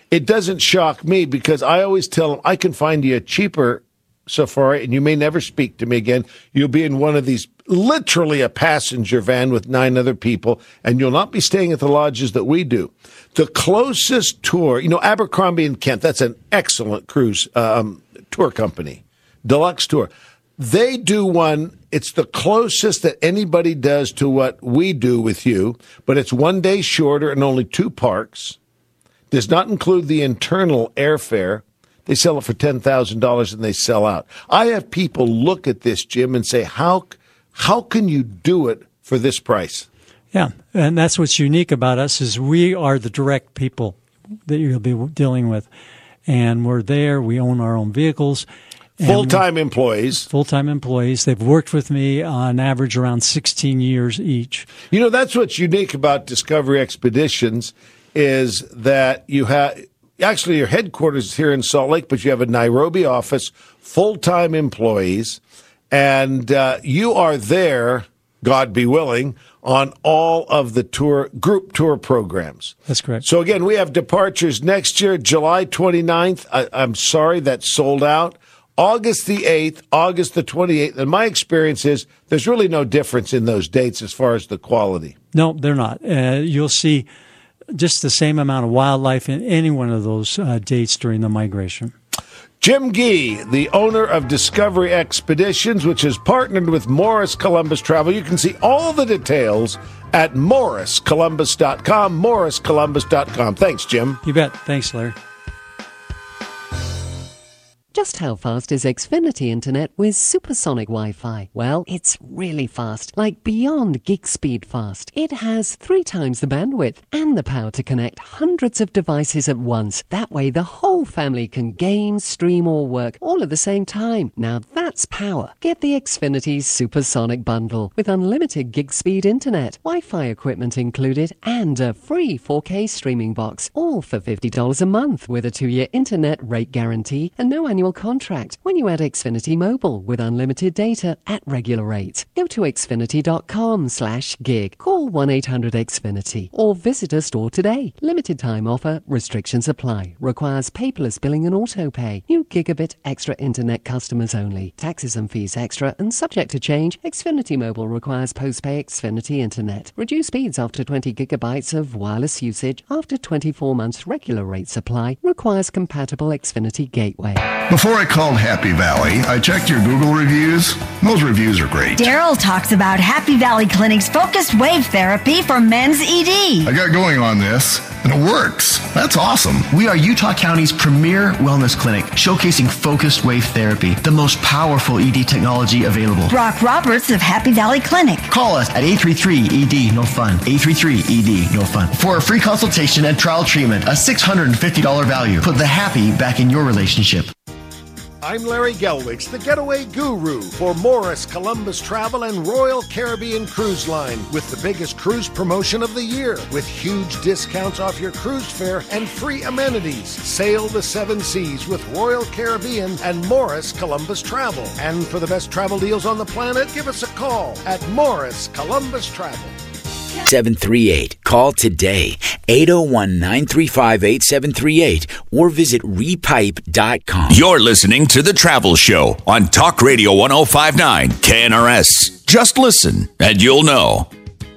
it doesn't shock me because I always tell them I can find you a cheaper safari and you may never speak to me again. You'll be in one of these, literally a passenger van with nine other people, and you'll not be staying at the lodges that we do. The closest tour, you know, Abercrombie and Kent, that's an excellent cruise um, tour company, deluxe tour. They do one, it's the closest that anybody does to what we do with you, but it's one day shorter and only two parks. Does not include the internal airfare. They sell it for ten thousand dollars and they sell out. I have people look at this, Jim, and say, how, how can you do it for this price? Yeah, and that's what's unique about us is we are the direct people that you'll be dealing with. And we're there. We own our own vehicles. Full-time employees. Full-time employees. They've worked with me on average around sixteen years each. You know, that's what's unique about Discovery Expeditions is that you have, actually your headquarters is here in Salt Lake, but you have a Nairobi office, full-time employees, and uh, you are there, God be willing, on all of the tour group tour programs. That's correct. So again, we have departures next year, July twenty-ninth. I, I'm sorry, that's sold out. August the eighth, August the twenty-eighth. And my experience is there's really no difference in those dates as far as the quality. No, they're not. Uh, you'll see just the same amount of wildlife in any one of those uh, dates during the migration. Jim Gee, the owner of Discovery Expeditions, which has partnered with Morris Columbus Travel. You can see all the details at morris columbus dot com, morris columbus dot com. Thanks, Jim. You bet. Thanks, Larry. Just how fast is Xfinity Internet with supersonic Wi-Fi? Well, it's really fast, like beyond gig speed fast. It has three times the bandwidth and the power to connect hundreds of devices at once. That way the whole family can game, stream or work all at the same time. Now that's power. Get the Xfinity Supersonic Bundle with unlimited gig speed internet, Wi-Fi equipment included, and a free four K streaming box, all for fifty dollars a month with a two-year internet rate guarantee and no annual contract when you add Xfinity Mobile with unlimited data at regular rates. Go to xfinity.com slash gig. Call one eight hundred X Finity or visit a store today. Limited time offer. Restrictions apply. Requires paperless billing and auto pay. New gigabit extra internet customers only. Taxes and fees extra and subject to change. Xfinity Mobile requires post-pay Xfinity Internet. Reduce speeds after twenty gigabytes of wireless usage after twenty-four months regular rate supply. Requires compatible Xfinity Gateway. Before I called Happy Valley, I checked your Google reviews. Those reviews are great. Daryl talks about Happy Valley Clinic's focused wave therapy for men's E D. I got going on this, and it works. That's awesome. We are Utah County's premier wellness clinic, showcasing focused wave therapy, the most powerful E D technology available. Brock Roberts of Happy Valley Clinic. Call us at eight three three E D, no fun. eight three three E D, no fun. For a free consultation and trial treatment, a six hundred fifty dollars value. Put the happy back in your relationship. I'm Larry Gelwicks, the getaway guru for Morris Columbus Travel and Royal Caribbean Cruise Line with the biggest cruise promotion of the year with huge discounts off your cruise fare and free amenities. Sail the seven seas with Royal Caribbean and Morris Columbus Travel. And for the best travel deals on the planet, give us a call at Morris Columbus Travel. seven three eight. Call today, eight oh one, nine three five, eight seven three eight, or visit repipe dot com. You're listening to The Travel Show on Talk Radio one oh five point nine K N R S. Just listen and you'll know.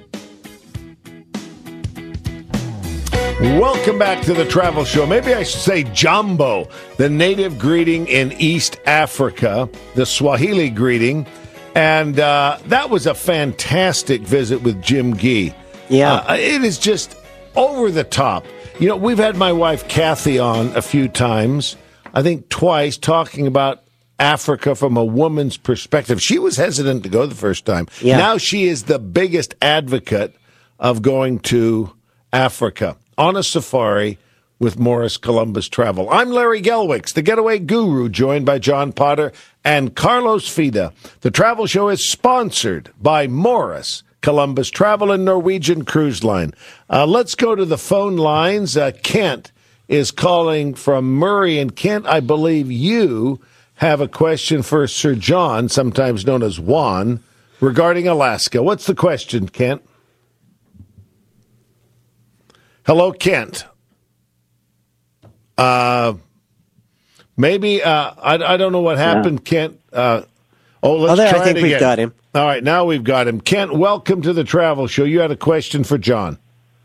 Welcome back to The Travel Show. Maybe I should say Jambo, the native greeting in East Africa, the Swahili greeting. And uh, that was a fantastic visit with Jim Gee. Yeah. Uh, it is just over the top. You know, we've had my wife Kathy on a few times, I think twice, talking about Africa from a woman's perspective. She was hesitant to go the first time. Yeah. Now she is the biggest advocate of going to Africa on a safari with Morris Columbus Travel. I'm Larry Gelwicks, the getaway guru, joined by John Potter and Carlos Fida. The Travel Show is sponsored by Morris Columbus Travel and Norwegian Cruise Line. Uh, let's go to the phone lines. Uh, Kent is calling from Murray. And Kent, I believe you have a question for Sir John, sometimes known as Juan, regarding Alaska. What's the question, Kent? Hello, Kent. Uh, maybe, uh, I, I don't know what happened, yeah. Kent. Uh, oh, let's oh, there, try I think it again. We've got him. All right, now we've got him. Kent, welcome to the Travel Show. You had a question for John.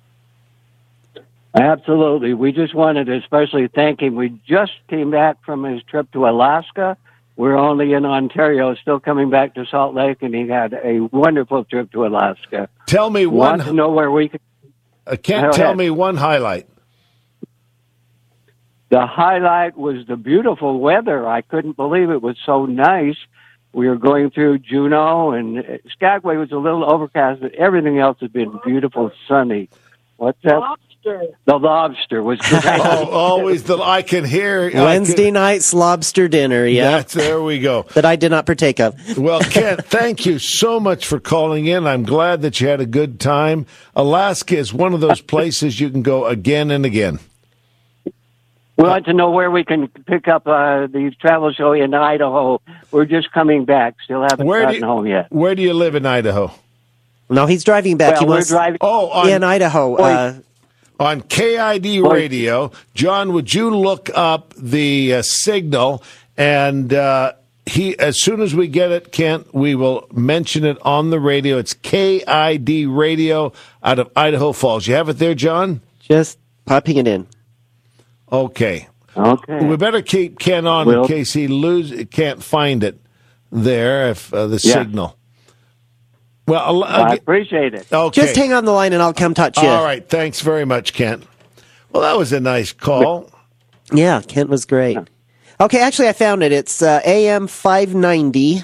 Absolutely. We just wanted to especially thank him. We just came back from his trip to Alaska. We're only in Ontario, still coming back to Salt Lake, and he had a wonderful trip to Alaska. Tell me one. Want to know where we can. Uh, Kent, tell me one highlight. The highlight was the beautiful weather. I couldn't believe it was so nice. We were going through Juneau, and Skagway was a little overcast, but everything else had been beautiful, sunny. What's that? Lobster. The lobster was great. oh, always the I can hear Wednesday can, night's lobster dinner. Yeah, that's, there we go. That I did not partake of. Well, Kent, thank you so much for calling in. I'm glad that you had a good time. Alaska is one of those places you can go again and again. We want to know where we can pick up uh, the travel show in Idaho. We're just coming back. Still haven't where gotten you, home yet. Where do you live in Idaho? No, he's driving back. Well, he we're wants, driving. Oh, on, in Idaho. Uh, on K I D Radio. John, would you look up the uh, signal? And uh, he, as soon as we get it, Kent, we will mention it on the radio. It's K I D Radio out of Idaho Falls. You have it there, John? Just popping it in. Okay. Okay. We better keep Ken on we'll, in case he lose can't find it there. If uh, the yeah. signal. Well, I'll, I'll I get, appreciate it. Okay. Just hang on the line and I'll come touch you. All right. Thanks very much, Kent. Well, that was a nice call. Yeah, Kent was great. Okay, actually, I found it. It's uh, A M five ninety,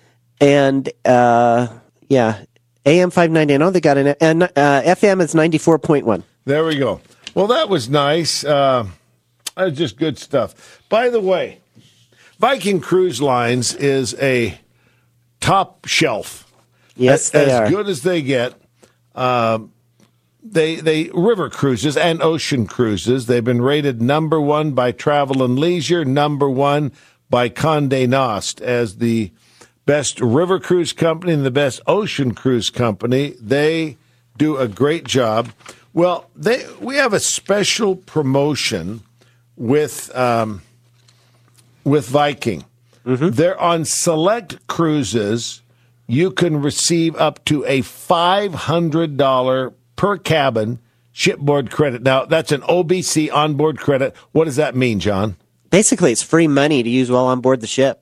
and uh, yeah, A M five ninety. I know they got an and uh, F M is ninety-four point one. There we go. Well, that was nice. Uh, That's just good stuff. By the way, Viking Cruise Lines is a top shelf. Yes, they as are. As good as they get. Uh, they they river cruises and ocean cruises. They've been rated number one by Travel and Leisure, number one by Condé Nast as the best river cruise company and the best ocean cruise company. They do a great job. Well, they we have a special promotion with um, with Viking. Mm-hmm. They're on select cruises. You can receive up to a five hundred dollars per cabin shipboard credit. Now, that's an O B C onboard credit. What does that mean, John? Basically, it's free money to use while on board the ship.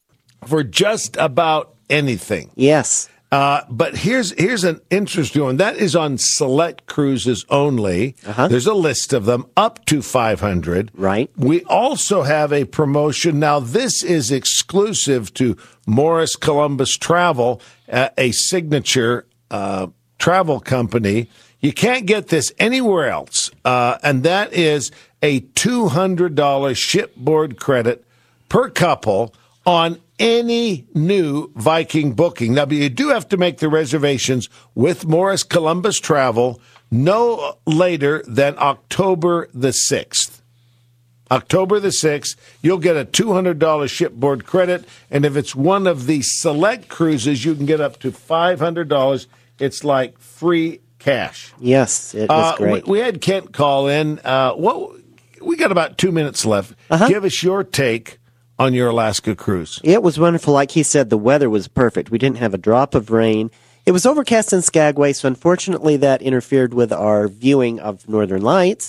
For just about anything. Yes. Uh, but here's here's an interesting one. That is on select cruises only. Uh-huh. There's a list of them, up to five hundred. Right. We also have a promotion. Now, this is exclusive to Morris Columbus Travel, uh, a signature uh, travel company. You can't get this anywhere else, uh, and that is a two hundred dollars shipboard credit per couple on any new Viking booking. Now, you do have to make the reservations with Morris Columbus Travel no later than October the sixth. October the sixth, you'll get a two hundred dollars shipboard credit, and if it's one of the select cruises, you can get up to five hundred dollars. It's like free cash. Yes, it was uh, great. We, we had Kent call in. Uh, what, we got about two minutes left. Uh-huh. Give us your take on your Alaska cruise. It was wonderful. Like he said, the weather was perfect. We didn't have a drop of rain. It was overcast in Skagway, so unfortunately that interfered with our viewing of Northern Lights.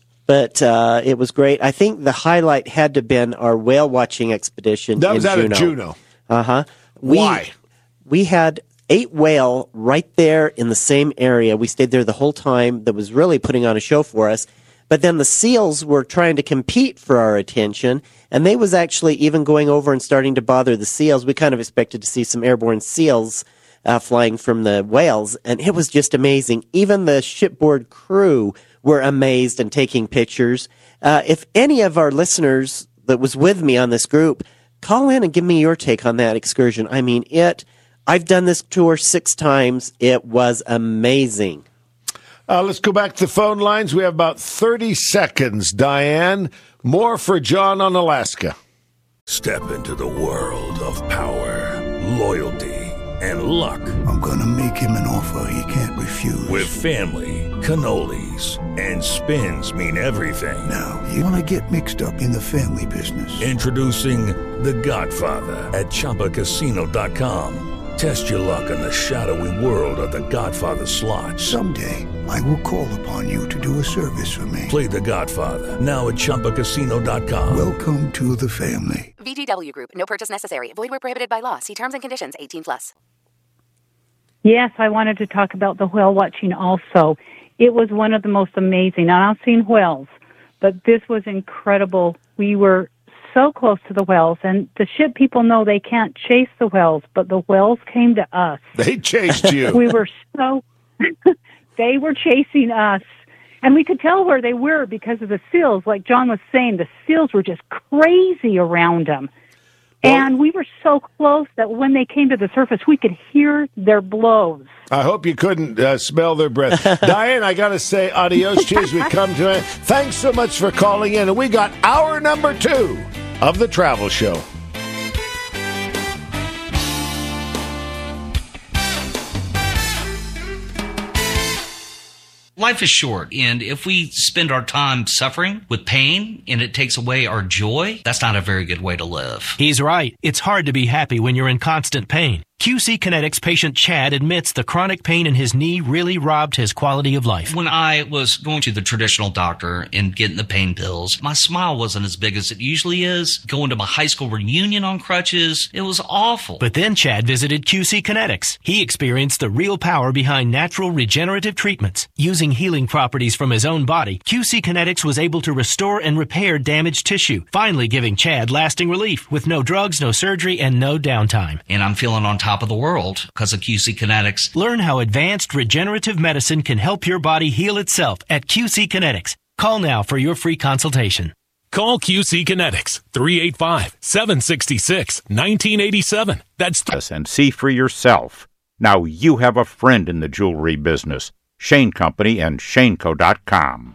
But uh, it was great. I think the highlight had to have been our whale watching expedition. That was in out Juneau. of Juneau. Uh-huh. Why? We, we had eight whale right there in the same area. We stayed there the whole time. That was really putting on a show for us. But then the seals were trying to compete for our attention, and they was actually even going over and starting to bother the seals. We kind of expected to see some airborne seals uh, flying from the whales, and it was just amazing. Even the shipboard crew were amazed and taking pictures. Uh, if any of our listeners that was with me on this group, call in and give me your take on that excursion. I mean, it. I've done this tour six times. It was amazing. Uh, let's go back to the phone lines. We have about thirty seconds, Diane. More for John on Alaska. Step into the world of power, loyalty, and luck. I'm going to make him an offer he can't refuse. With family, cannolis, and spins mean everything. Now, you want to get mixed up in the family business. Introducing The Godfather at Chumba Casino dot com. Test your luck in the shadowy world of The Godfather slot. Someday, I will call upon you to do a service for me. Play The Godfather, now at Chumba Casino dot com. Welcome to the family. V G W Group. No purchase necessary. Void where prohibited by law. See terms and conditions. eighteen plus. Yes, I wanted to talk about the whale watching also. It was one of the most amazing. Now, I've seen whales, but this was incredible. We were so close to the whales, and the ship people know they can't chase the whales, but the whales came to us. They chased you. We were so... They were chasing us, and we could tell where they were because of the seals. Like John was saying, the seals were just crazy around them. Well, and we were so close that when they came to the surface, we could hear their blows. I hope you couldn't uh, smell their breath. Diane, I got to say adios to you as we come to it. Thanks so much for calling in. And we got hour number two of the Travel Show. Life is short, and if we spend our time suffering with pain and it takes away our joy, that's not a very good way to live. He's right. It's hard to be happy when you're in constant pain. Q C Kinetics patient Chad admits the chronic pain in his knee really robbed his quality of life. When I was going to the traditional doctor and getting the pain pills, my smile wasn't as big as it usually is. Going to my high school reunion on crutches, it was awful. But then Chad visited Q C Kinetics. He experienced the real power behind natural regenerative treatments. Using healing properties from his own body, Q C Kinetics was able to restore and repair damaged tissue, finally giving Chad lasting relief with no drugs, no surgery, and no downtime. And I'm feeling on top of the world because of Q C Kinetics. Learn how advanced regenerative medicine can help your body heal itself at Q C Kinetics. Call now for your free consultation. Call Q C Kinetics, three eight five, seven six six, one nine eight seven. That's th- and see for yourself. Now you have a friend in the jewelry business. Shane Company and Shane Co dot com.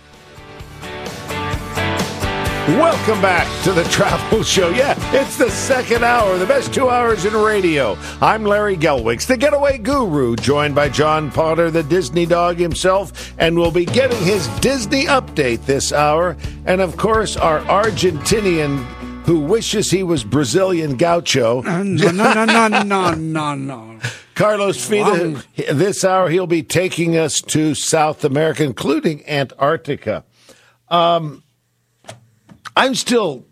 Welcome back to the Travel Show. Yeah, it's the second hour, the best two hours in radio. I'm Larry Gelwicks, the getaway guru, joined by John Potter, the Disney dog himself, and we'll be getting his Disney update this hour. And, of course, our Argentinian who wishes he was Brazilian gaucho. Uh, no, no, no, no, no, no, no. Carlos Fida, this hour he'll be taking us to South America, including Antarctica. Um... I'm still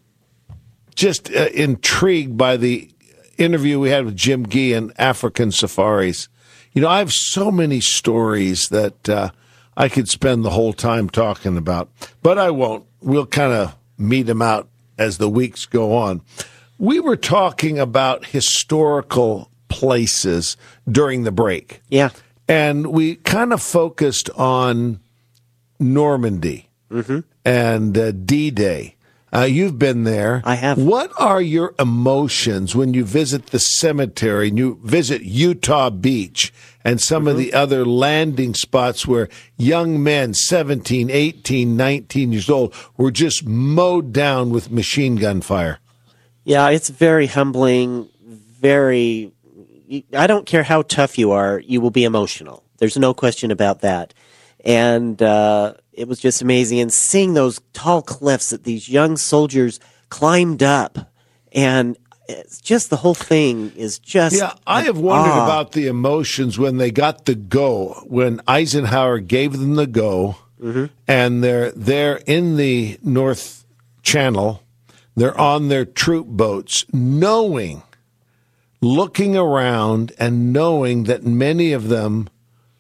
just uh, intrigued by the interview we had with Jim Gee in African Safaris. You know, I have so many stories that uh, I could spend the whole time talking about, but I won't. We'll kind of meet them out as the weeks go on. We were talking about historical places during the break. Yeah. And we kind of focused on Normandy mm-hmm. and uh, D-Day. Uh, you've been there. I have. What are your emotions when you visit the cemetery and you visit Utah Beach and some mm-hmm. of the other landing spots where young men, seventeen, eighteen, nineteen years old, were just mowed down with machine gun fire? Yeah, it's very humbling, very... I don't care how tough you are, you will be emotional. There's no question about that. And... uh it was just amazing. And seeing those tall cliffs that these young soldiers climbed up, and it's just the whole thing is just... Yeah, I have wondered awe. about the emotions when they got the go, when Eisenhower gave them the go, mm-hmm. and they're, they're in the North Channel, they're on their troop boats, knowing, looking around, and knowing that many of them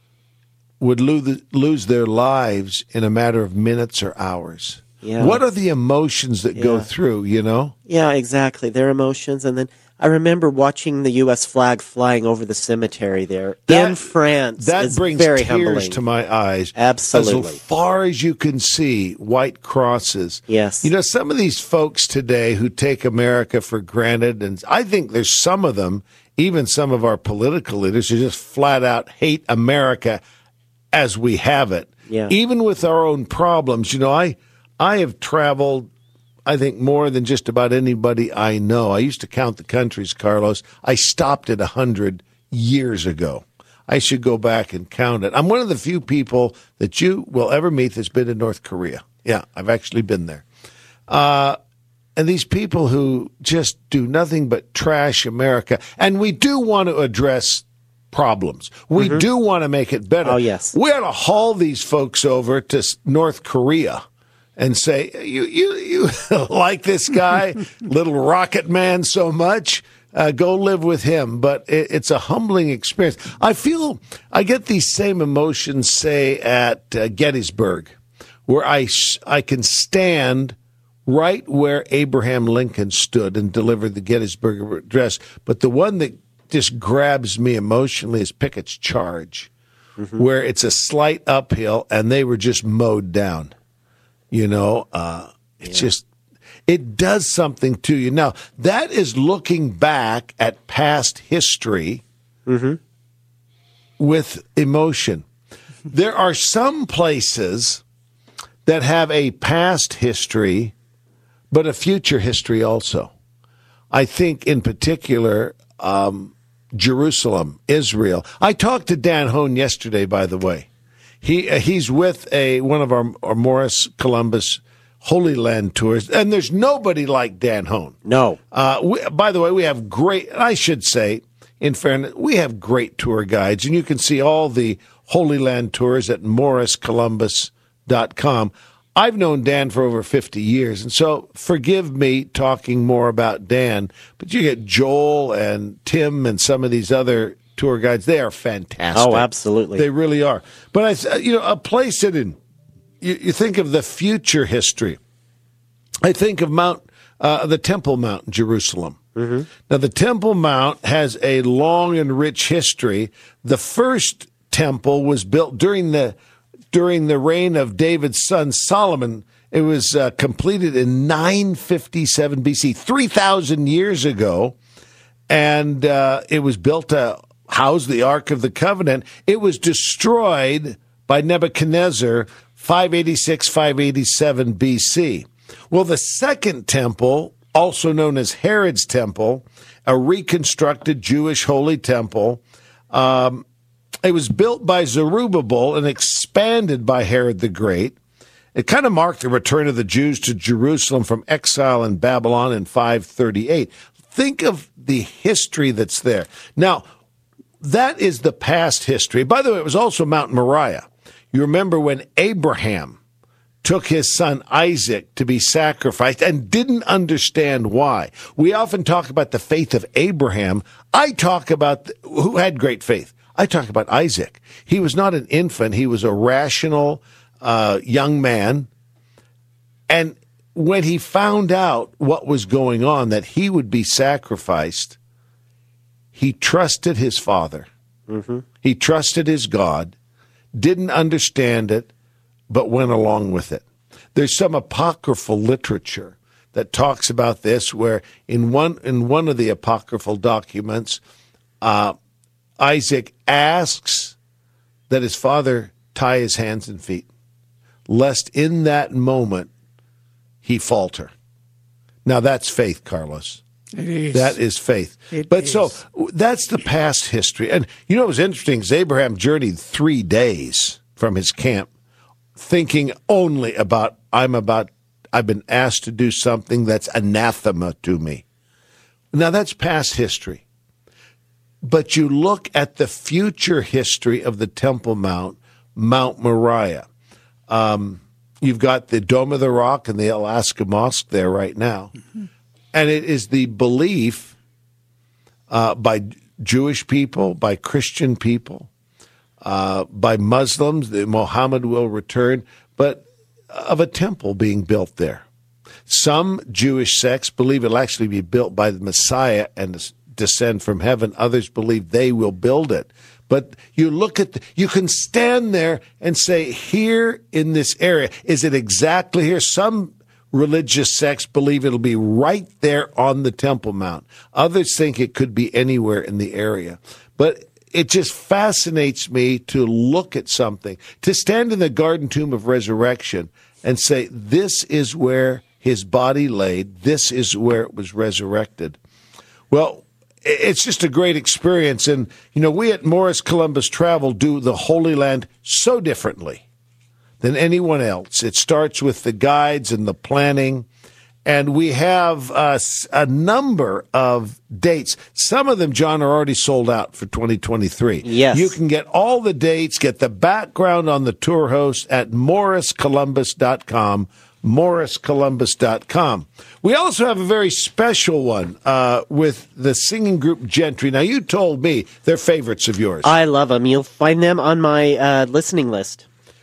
would lose, lose their lives in a matter of minutes or hours. Yeah. What are the emotions that yeah. go through, you know? Yeah, exactly. Their emotions. And then I remember watching the U S flag flying over the cemetery there that, in France. That brings very tears humbling. to my eyes. Absolutely. As far as you can see, white crosses. Yes. You know, some of these folks today who take America for granted, and I think there's some of them, even some of our political leaders, who just flat out hate America as we have it. Yeah. Even with our own problems. You know, I I have traveled, I think, more than just about anybody I know. I used to count the countries, Carlos. I stopped at one hundred years ago. I should go back and count it. I'm one of the few people that you will ever meet that's been to North Korea. Yeah, I've actually been there. Uh, and these people who just do nothing but trash America. And we do want to address problems. We mm-hmm. do want to make it better. Oh, yes. We ought to haul these folks over to North Korea and say, you you you like this guy, little rocket man, so much? Uh, go live with him. But it, it's a humbling experience. I feel, I get these same emotions, say, at uh, Gettysburg, where I, I can stand right where Abraham Lincoln stood and delivered the Gettysburg Address. But the one that just grabs me emotionally is Pickett's Charge, mm-hmm. where it's a slight uphill and they were just mowed down. You know, uh, it's yeah. just, it does something to you. Now, that is looking back at past history mm-hmm. with emotion. There are some places that have a past history, but a future history also. I think in particular, um, Jerusalem, Israel. I talked to Dan Hone yesterday, by the way. He uh, he's with a one of our, our Morris Columbus Holy Land tours, and there's nobody like Dan Hone. No. Uh, we, by the way, we have great, I should say, in fairness, we have great tour guides, and you can see all the Holy Land tours at morris columbus dot com. I've known Dan for over fifty years, and so forgive me talking more about Dan, but you get Joel and Tim and some of these other tour guides. They are fantastic. Oh, absolutely. They really are. But, I, you know, a place that in, you, you think of the future history. I think of Mount, uh, the Temple Mount in Jerusalem. Mm-hmm. Now, the Temple Mount has a long and rich history. The first temple was built during the during the reign of David's son Solomon. It was uh, completed in nine fifty-seven B C, three thousand years ago, and uh, it was built to house the Ark of the Covenant. It was destroyed by Nebuchadnezzar five eighty-six, five eighty-seven B C. Well, the second temple, also known as Herod's Temple, a reconstructed Jewish holy temple, um, it was built by Zerubbabel and expanded by Herod the Great. It kind of marked the return of the Jews to Jerusalem from exile in Babylon in five thirty-eight. Think of the history that's there. Now, that is the past history. By the way, it was also Mount Moriah. You remember when Abraham took his son Isaac to be sacrificed and didn't understand why. We often talk about the faith of Abraham. I talk about the, who had great faith. I talk about Isaac. He was not an infant. He was a rational uh, young man. And when he found out what was going on, that he would be sacrificed, he trusted his father. Mm-hmm. He trusted his God, didn't understand it, but went along with it. There's some apocryphal literature that talks about this, where in one in one of the apocryphal documents, uh, Isaac asks that his father tie his hands and feet, lest in that moment he falter. Now that's faith, Carlos. It is. That is faith. It but is. so that's the past history. And you know what was interesting is Abraham journeyed three days from his camp, thinking only about, I'm about, I've been asked to do something that's anathema to me. Now that's past history. But you look at the future history of the Temple Mount, Mount Moriah. Um, you've got the Dome of the Rock and the Alaska Mosque there right now. Mm-hmm. And it is the belief uh, by Jewish people, by Christian people, uh, by Muslims that Muhammad will return, but of a temple being built there. Some Jewish sects believe it'll actually be built by the Messiah and descend from heaven. Others believe they will build it. But you look at, the, you can stand there and say, here in this area, is it exactly here? Some religious sects believe it'll be right there on the Temple Mount. Others think it could be anywhere in the area. But it just fascinates me to look at something, to stand in the Garden Tomb of Resurrection and say, this is where his body laid, this is where it was resurrected. Well, it's just a great experience. And, you know, we at Morris Columbus Travel do the Holy Land so differently than anyone else. It starts with the guides and the planning. And we have uh, a number of dates. Some of them, John, are already sold out for twenty twenty-three. Yes. You can get all the dates, get the background on the tour host at morris columbus dot com, morris columbus dot com. We also have a very special one uh, with the singing group Gentry. Now, you told me they're favorites of yours. I love them. You'll find them on my uh, listening list.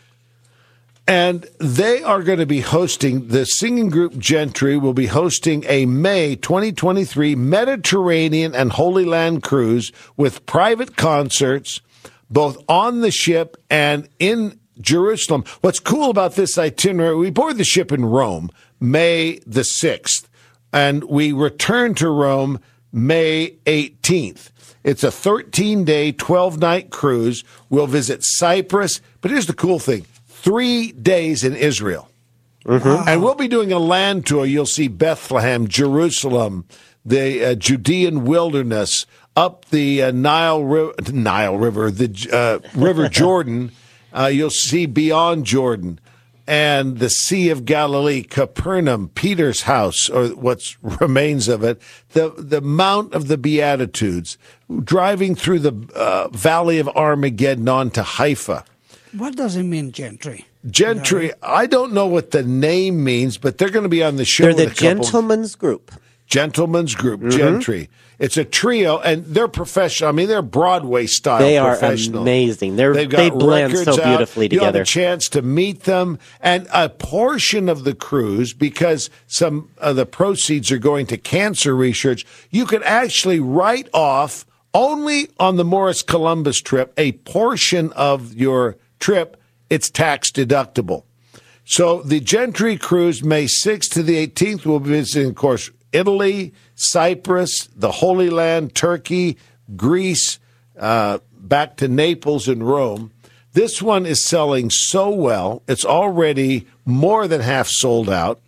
And they are going to be hosting, the singing group Gentry will be hosting a May twenty twenty-three Mediterranean and Holy Land cruise with private concerts, both on the ship and in Jerusalem. What's cool about this itinerary, we board the ship in Rome May the sixth, and we return to Rome May eighteenth. It's a thirteen-day, twelve-night cruise. We'll visit Cyprus, but here's the cool thing. Three days in Israel. Mm-hmm. And we'll be doing a land tour. You'll see Bethlehem, Jerusalem, the uh, Judean wilderness, up the uh, Nile, Ri- Nile River, the uh, River Jordan. Uh, you'll see beyond Jordan and the Sea of Galilee, Capernaum, Peter's house, or what remains of it, the, the Mount of the Beatitudes, driving through the uh, Valley of Armageddon on to Haifa. What does it mean, Gentry? Gentry, I don't know what the name means, but they're going to be on the show. They're the in a couple, Gentleman's Group. Gentleman's Group, Mm-hmm. Gentry. It's a trio, and they're professional. I mean, they're Broadway style. They are professional. amazing. They're, They've got they blend so records out. beautifully You'll together. have a chance to meet them, and a portion of the cruise, because some of the proceeds are going to cancer research, you can actually write off only on the Morris Columbus trip a portion of your trip. It's tax deductible. So the Gentry cruise, May sixth to the eighteenth, we'll be visiting, of course, Italy, Cyprus, the Holy Land, Turkey, Greece, uh, back to Naples and Rome. This one is selling so well. It's already more than half sold out.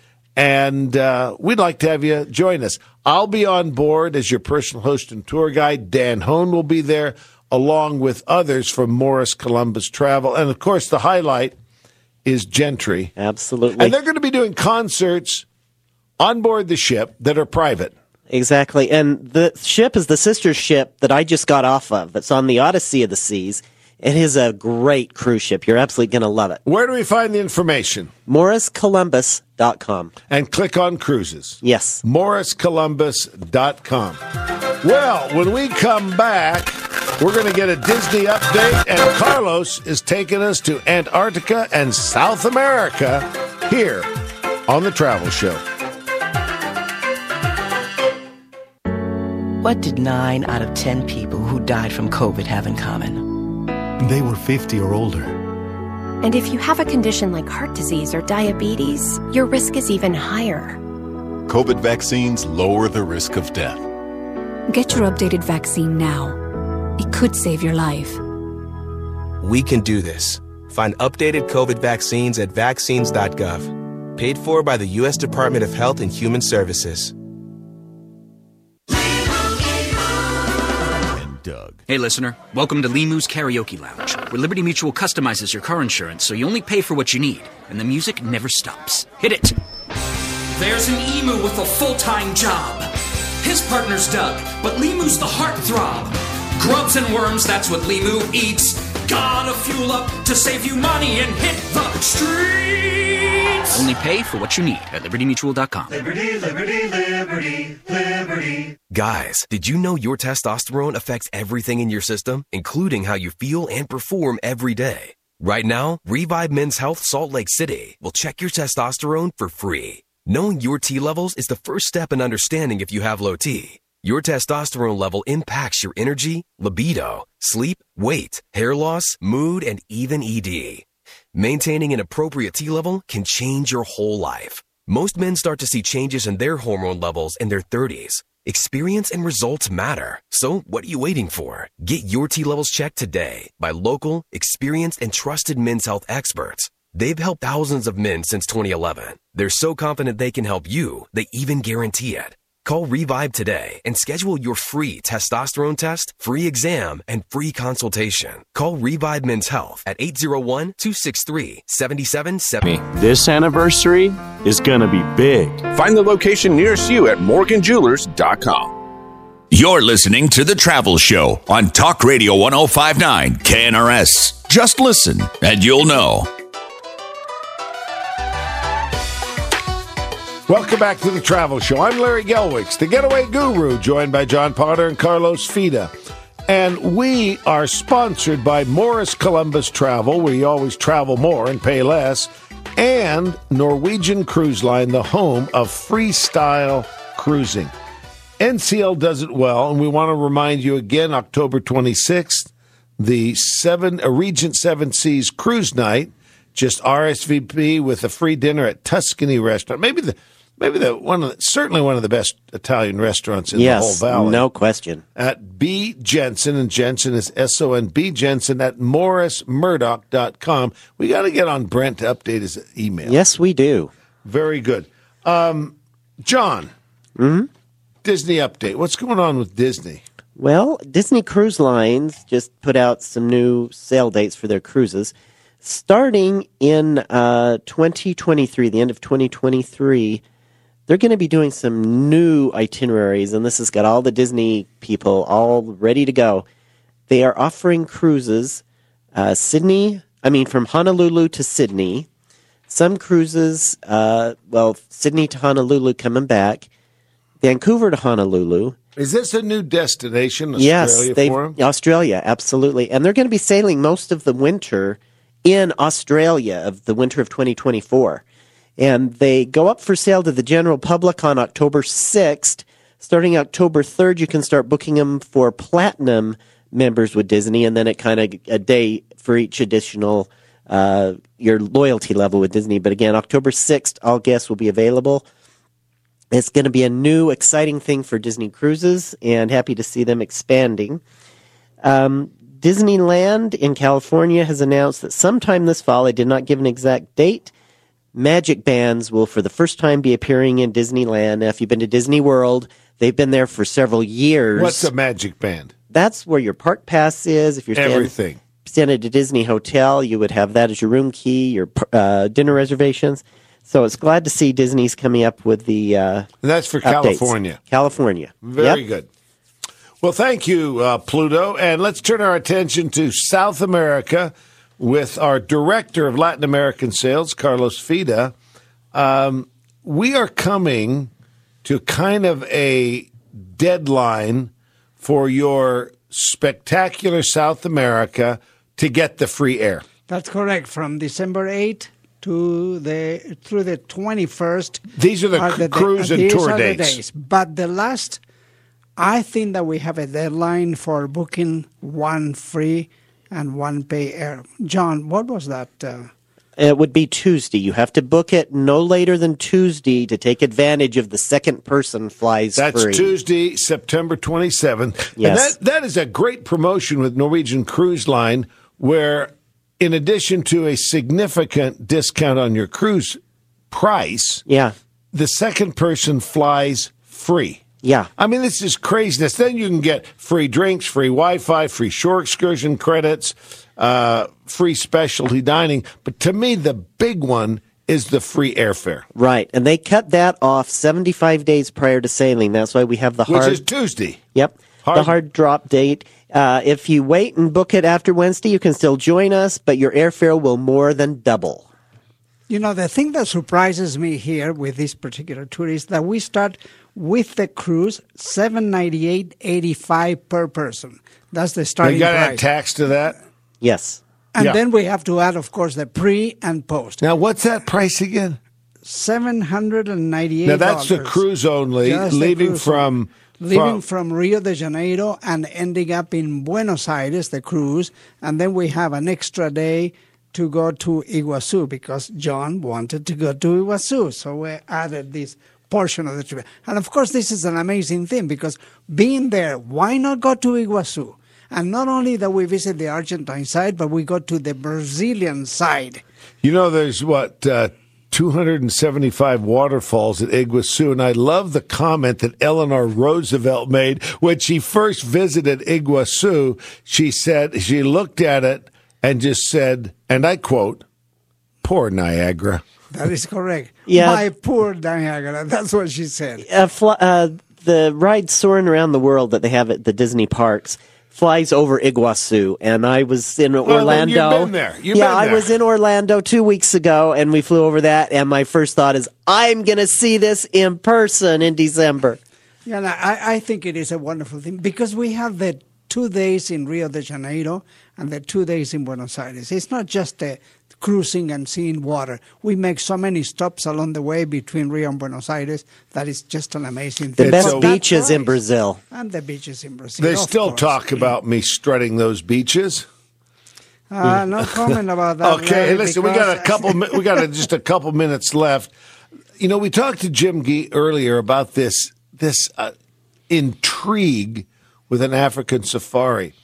And uh, we'd like to have you join us. I'll be on board as your personal host and tour guide. Dan Hone will be there, along with others from Morris Columbus Travel. And, of course, the highlight is Gentry. Absolutely. And they're going to be doing concerts on board the ship that are private. Exactly. And the ship is the sister ship that I just got off of. It's on the Odyssey of the Seas. It is a great cruise ship. You're absolutely going to love it. Where do we find the information? morris columbus dot com. And click on cruises. Yes. morris columbus dot com. Well, when we come back, we're going to get a Disney update, and Carlos is taking us to Antarctica and South America here on The Travel Show. What did nine out of ten people who died from COVID have in common? They were fifty or older. And if you have a condition like heart disease or diabetes, your risk is even higher. COVID vaccines lower the risk of death. Get your updated vaccine now. It could save your life. We can do this. Find updated COVID vaccines at vaccines dot gov. Paid for by the U S Department of Health and Human Services. Doug. Hey, listener. Welcome to Limu's Karaoke Lounge, where Liberty Mutual customizes your car insurance so you only pay for what you need, and the music never stops. Hit it! There's an emu with a full-time job. His partner's Doug, but Limu's the heartthrob. Grubs and worms, that's what Limu eats. Gotta fuel up to save you money and hit the streets. Only pay for what you need at liberty mutual dot com. Liberty, liberty, liberty, liberty. Guys, did you know your testosterone affects everything in your system, including how you feel and perform every day? Right now, Revive Men's Health Salt Lake City will check your testosterone for free. Knowing your T levels is the first step in understanding if you have low T. Your testosterone level impacts your energy, libido, sleep, weight, hair loss, mood, and even E D. Maintaining an appropriate T level can change your whole life. Most men start to see changes in their hormone levels in their thirties. Experience and results matter. So what are you waiting for? Get your T levels checked today by local, experienced, and trusted men's health experts. They've helped thousands of men since twenty eleven. They're so confident they can help you, they even guarantee it. Call Revive today and schedule your free testosterone test, free exam, and free consultation. Call Revive Men's Health at eight zero one, two six three, seven seven seven zero. This anniversary is gonna be big. Find the location nearest you at morgan jewelers dot com. You're listening to The Travel Show on Talk Radio one oh five point nine K N R S. Just listen and you'll know. Welcome back to The Travel Show. I'm Larry Gelwicks, the Getaway Guru, joined by John Potter and Carlos Fida. And we are sponsored by Morris Columbus Travel, where you always travel more and pay less, and Norwegian Cruise Line, the home of freestyle cruising. N C L does it well, and we want to remind you again, October twenty-sixth, the seven, uh, Regent Seven Seas Cruise Night. Just R S V P with a free dinner at Tuscany Restaurant. Maybe the maybe the one of the, certainly one of the best Italian restaurants in yes, the whole valley. No question. At B Jensen, and Jensen is S O N B Jensen at morris murdoch dot com. We got to get on Brent to update his email. Yes, we do. Very good. Um, John, mm-hmm. Disney update. What's going on with Disney? Well, Disney Cruise Lines just put out some new sail dates for their cruises. Starting in uh, twenty twenty-three, the end of twenty twenty-three, they're going to be doing some new itineraries, and this has got all the Disney people all ready to go. They are offering cruises, uh, Sydney, I mean, from Honolulu to Sydney. Some cruises, uh, well, Sydney to Honolulu coming back, Vancouver to Honolulu. Is this a new destination, Australia, yes, they, for them? Australia, absolutely. And they're going to be sailing most of the winter in Australia of the winter of twenty twenty-four. And they go up for sale to the general public on October sixth. Starting October third, you can start booking them for platinum members with Disney, and then it kind of a day for each additional, uh, your loyalty level with Disney. But again, October sixth, all guests will be available. It's going to be a new, exciting thing for Disney Cruises, and happy to see them expanding. Um, Disneyland in California has announced that sometime this fall, they did not give an exact date, magic bands will for the first time be appearing in Disneyland. Now, if you've been to Disney World, they've been there for several years. What's a magic band? That's where your park pass is. If you're staying, Everything. staying at a Disney hotel, you would have that as your room key, your uh, dinner reservations. So it's glad to see Disney's coming up with the uh, And that's for updates. California. California. Very Yep. good. Well, thank you, uh, Pluto. And let's turn our attention to South America with our Director of Latin American Sales, Carlos Fida. Um, we are coming to kind of a deadline for your spectacular South America to get the free air. That's correct. From December eighth to the through the twenty-first. These are the, are cr- the cruise da- and these tour are the dates. days. But the last, I think that we have a deadline for booking one free and one pay air. John, what was that? Uh, It would be Tuesday. You have to book it no later than Tuesday to take advantage of the second person flies That's free. Tuesday, September twenty-seventh. Yes. And that, that is a great promotion with Norwegian Cruise Line, where in addition to a significant discount on your cruise price, yeah, the second person flies free. Yeah. I mean, this is craziness. Then you can get free drinks, free Wi-Fi, free shore excursion credits, uh, free specialty dining. But to me, the big one is the free airfare. Right. And they cut that off seventy-five days prior to sailing. That's why we have the Which hard... is Tuesday. Yep. Hard- The hard drop date. Uh, if you wait and book it after Wednesday, you can still join us, but your airfare will more than double. You know, the thing that surprises me here with this particular tour is that we start with the cruise seven ninety-eight eighty-five per person. That's the starting You got to price. add tax to that? Yes. And Yeah. then we have to add, of course, the pre and post. Now, what's that price again? seven hundred ninety-eight Now, dollars. that's the cruise only, Just the leaving cruise from... Leaving from from Rio de Janeiro and ending up in Buenos Aires, the cruise, and then we have an extra day to go to Iguazu because John wanted to go to Iguazu, so we added this portion of the trip. And of course, this is an amazing thing because being there, why not go to Iguazu? And not only that we visit the Argentine side, but we go to the Brazilian side. You know, there's what, uh, two hundred seventy-five waterfalls at Iguazu, and I love the comment that Eleanor Roosevelt made when she first visited Iguazu. She said, she looked at it and just said, and I quote, "Poor Niagara." That is correct. Yeah. My poor Niagara. That's what she said. Uh, fl- uh, the ride Soaring Around the World that they have at the Disney parks flies over Iguazu, and I was in Orlando. Well, you've been there. You've yeah, been I there. was in Orlando two weeks ago, and we flew over that, and my first thought is, I'm going to see this in person in December. Yeah, no, I, I think it is a wonderful thing because we have the two days in Rio de Janeiro and the two days in Buenos Aires. It's not just the cruising and seeing water. We make so many stops along the way between Rio and Buenos Aires that is just an amazing thing. The best So beaches that in Brazil. And the beaches in Brazil. They of still course. talk about me strutting those beaches. Uh, no comment about that. Okay, Larry, listen, we got a because- couple. mi- We got a, just a couple minutes left. You know, we talked to Jim Gee earlier about this this uh, intrigue with an African safari.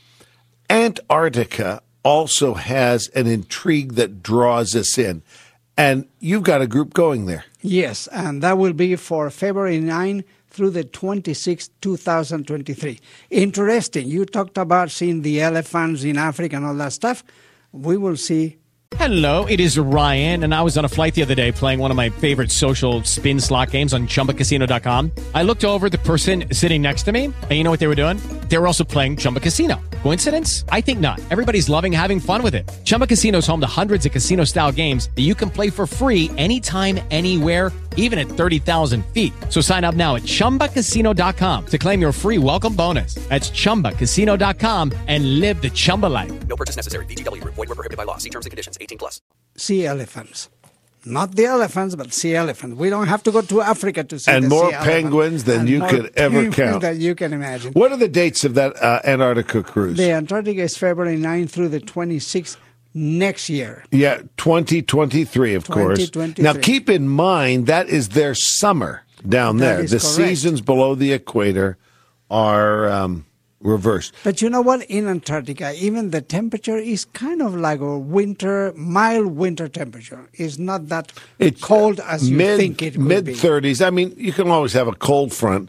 Antarctica also has an intrigue that draws us in, and you've got a group going there. Yes, and that will be for February ninth through the twenty-sixth, two thousand twenty-three. Interesting. You talked about seeing the elephants in Africa and all that stuff. We will see. Hello, it is Ryan, and I was on a flight the other day playing one of my favorite social spin slot games on Chumba Casino dot com. I looked over at the person sitting next to me, and you know what they were doing? They were also playing Chumba Casino. Coincidence? I think not. Everybody's loving having fun with it. Chumba Casino is home to hundreds of casino-style games that you can play for free anytime, anywhere, even at thirty thousand feet. So sign up now at Chumba Casino dot com to claim your free welcome bonus. That's Chumba Casino dot com and live the Chumba life. No purchase necessary. V G W. Void where prohibited by law. See terms and conditions. eighteen plus. Sea elephants. Not the elephants, but sea elephants. We don't have to go to Africa to see And the more sea elephant. penguins than And you more could ever penguins count. Than you can imagine. What are the dates of that uh, Antarctica cruise? The Antarctica is February ninth through the twenty-sixth next year. Yeah, twenty twenty-three, of course. twenty twenty-three. Now, keep in mind, that is their summer down That there. is The correct. seasons below the equator are um, reversed. But you know what? In Antarctica, even the temperature is kind of like a winter, mild winter temperature. It's not that It's cold as you mid, think it could mid be. thirties. I mean, you can always have a cold front,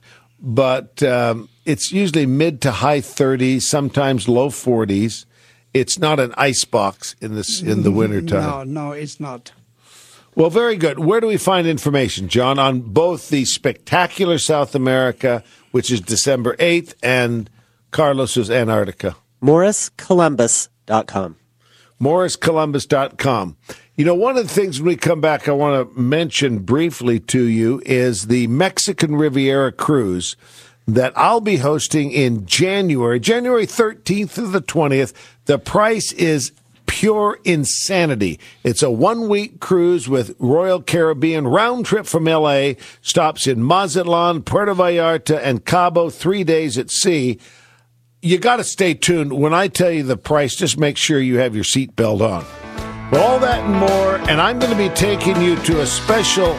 but um, it's usually mid to high thirties, sometimes low forties. It's not an ice box in this in the wintertime. No, no, it's not. Well, very good. Where do we find information, John, on both the spectacular South America, which is December eighth, and Carlos's Antarctica? Morris Columbus dot com. Morris Columbus dot com. You know, one of the things when we come back I want to mention briefly to you is the Mexican Riviera cruise that I'll be hosting in January, January thirteenth through the twentieth. The price is pure insanity. It's a one-week cruise with Royal Caribbean, round trip from L A, stops in Mazatlan, Puerto Vallarta, and Cabo, three days at sea. You got to stay tuned. When I tell you the price, just make sure you have your seatbelt on. Well, all that and more, and I'm going to be taking you to a special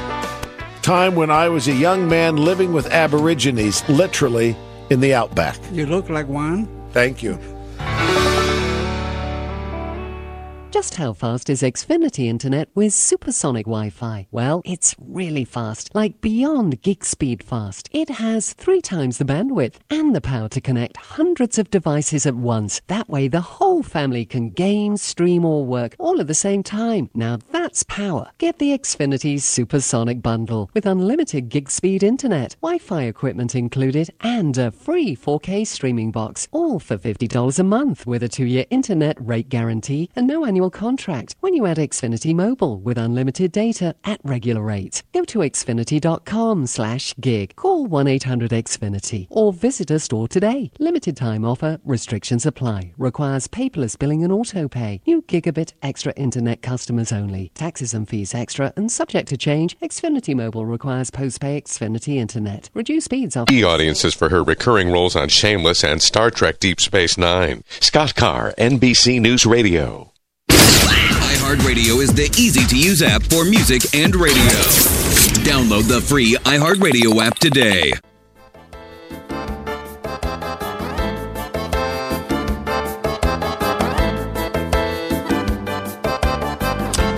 time when I was a young man living with Aborigines, literally in the outback. You look like one. Thank you. Just how fast is Xfinity Internet with supersonic Wi-Fi? Well, it's really fast, like beyond gig speed fast. It has three times the bandwidth and the power to connect hundreds of devices at once. That way the whole family can game, stream or work all at the same time. Now that's power. Get the Xfinity Supersonic Bundle with unlimited gig speed internet, Wi-Fi equipment included, and a free four K streaming box, all for fifty dollars a month with a two-year internet rate guarantee and no annual contract when you add Xfinity Mobile with unlimited data at regular rates. Go to xfinity.com slash gig. Call one eight hundred X Finity or visit a store today. Limited time offer. Restrictions apply. Requires paperless billing and auto pay. New gigabit extra internet customers only. Taxes and fees extra and subject to change. Xfinity Mobile requires postpay Xfinity Internet. Reduced speeds after... Key audiences for her recurring roles on Shameless and Star Trek Deep Space Nine. Scott Carr, N B C News Radio. iHeartRadio is the easy-to-use app for music and radio. Download the free iHeartRadio app today.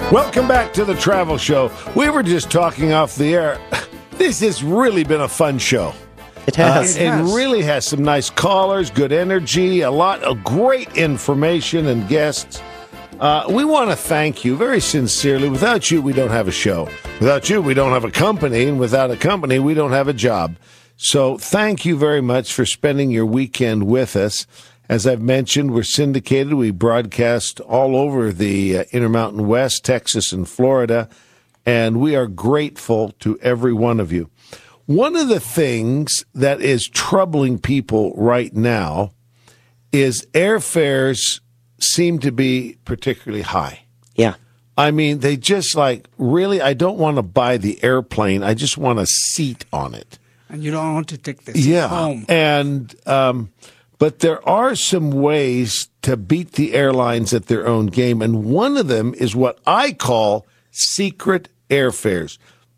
Welcome back to the Travel Show. We were just talking off the air. This has really been a fun show. It has. Uh, it, it really has some nice callers, good energy, a lot of great information and guests. Uh, we want to thank you very sincerely. Without you, we don't have a show. Without you, we don't have a company. And without a company, we don't have a job. So thank you very much for spending your weekend with us. As I've mentioned, we're syndicated. We broadcast all over the uh, Intermountain West, Texas, and Florida, and we are grateful to every one of you. One of the things that is troubling people right now is airfares seem to be particularly high. Yeah. I mean, they just like, really, I don't want to buy the airplane. I just want a seat on it. And you don't want to take this yeah. home. And... Um, But there are some ways to beat the airlines at their own game, and one of them is what I call secret airfares.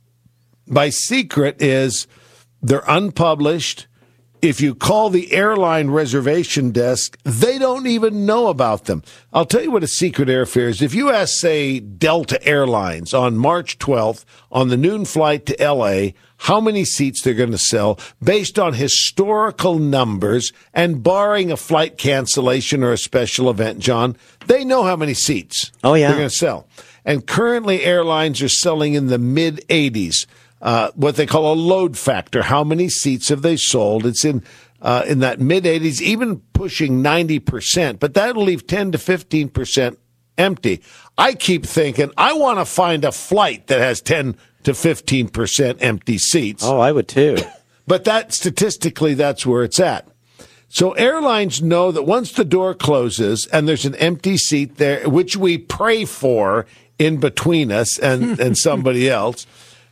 By secret is they're unpublished. If you call the airline reservation desk, they don't even know about them. I'll tell you what a secret airfare is. If you ask, say, Delta Airlines on March twelfth on the noon flight to L A how many seats they're going to sell based on historical numbers and barring a flight cancellation or a special event, John, they know how many seats oh, yeah. they're going to sell. And currently airlines are selling in the mid eighties. Uh, what they call a load factor. How many seats have they sold? It's in uh, in that mid eighties, even pushing ninety percent. But that'll leave ten to fifteen percent empty. I keep thinking, I want to find a flight that has ten to fifteen percent empty seats. Oh, I would too. But that statistically, that's where it's at. So airlines know that once the door closes and there's an empty seat there, which we pray for in between us and, and somebody else,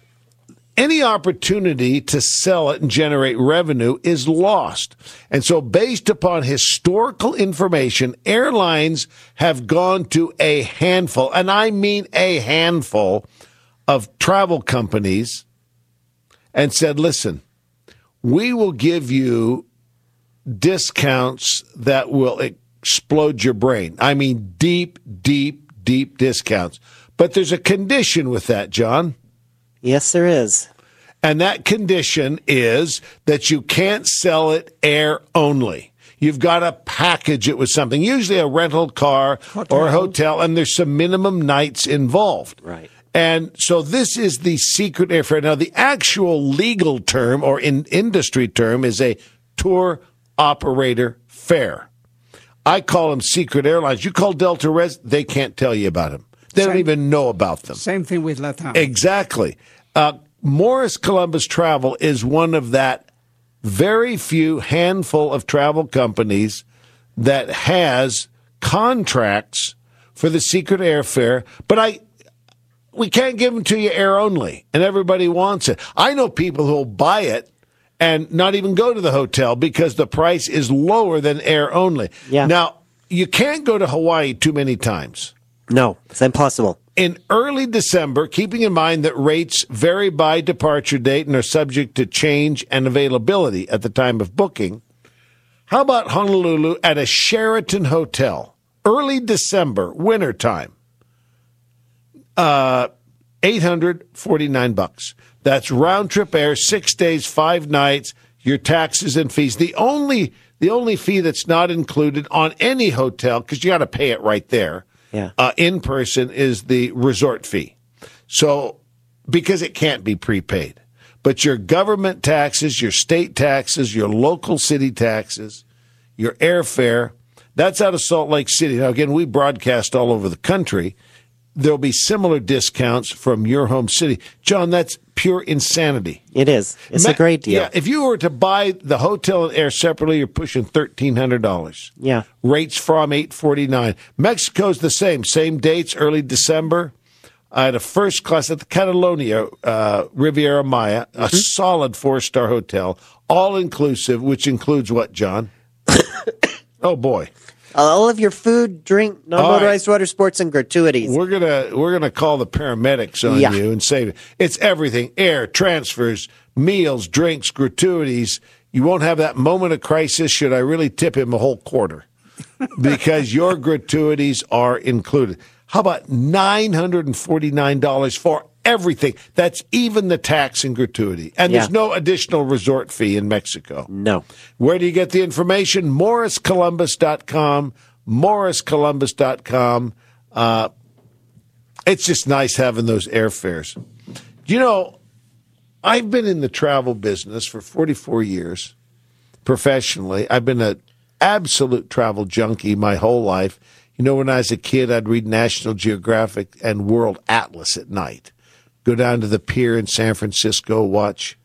any opportunity to sell it and generate revenue is lost. And so based upon historical information, airlines have gone to a handful, and I mean a handful, of travel companies and said, listen, we will give you discounts that will explode your brain. I mean, deep, deep, deep discounts. But there's a condition with that, John. Yes, there is. And that condition is that you can't sell it air only. You've got to package it with something, usually a rental car hotel. or a hotel, and there's some minimum nights involved. Right. And so this is the secret airfare. Now, the actual legal term or in industry term is a tour operator fare. I call them secret airlines. You call Delta Res, they can't tell you about them. They same, don't even know about them. Same thing with LATAM. Exactly. Uh, Morris Columbus Travel is one of that very few handful of travel companies that has contracts for the secret airfare. But I... we can't give them to you air only, and everybody wants it. I know people who will buy it and not even go to the hotel because the price is lower than air only. Yeah. Now, you can't go to Hawaii too many times. No, it's impossible. In early December, keeping in mind that rates vary by departure date and are subject to change and availability at the time of booking, how about Honolulu at a Sheraton hotel? Early December, wintertime. Uh, eight hundred forty-nine bucks. That's round trip air, six days, five nights, your taxes and fees. The only the only fee that's not included on any hotel, because you got to pay it right there, yeah. uh, in person, is the resort fee. So, because it can't be prepaid. But your government taxes, your state taxes, your local city taxes, your airfare, that's out of Salt Lake City. Now, again, we broadcast all over the country. There'll be similar discounts from your home city. John, that's pure insanity. It is. It's Ma- a great deal. Yeah, if you were to buy the hotel and air separately, you're pushing thirteen hundred dollars. Yeah. Rates from eight forty-nine. Mexico's the same. Same dates, early December. I had a first class at the Catalonia uh, Riviera Maya, a mm-hmm. solid four-star hotel, all-inclusive, which includes what, John? Oh, boy. All of your food, drink, non-motorized right. water sports, and gratuities. We're gonna we're gonna call the paramedics on yeah. you and say it's everything: air, transfers, meals, drinks, gratuities. You won't have that moment of crisis. Should I really tip him a whole quarter? Because your gratuities are included. How about nine hundred forty-nine dollars for everything? That's even the tax and gratuity. And Yeah. there's no additional resort fee in Mexico. No. Where do you get the information? Morris Columbus dot com. Morris Columbus dot com. Uh, it's just nice having those airfares. You know, I've been in the travel business for forty-four years professionally. I've been an absolute travel junkie my whole life. You know, when I was a kid, I'd read National Geographic and World Atlas at night. Go down to the pier in San Francisco, watch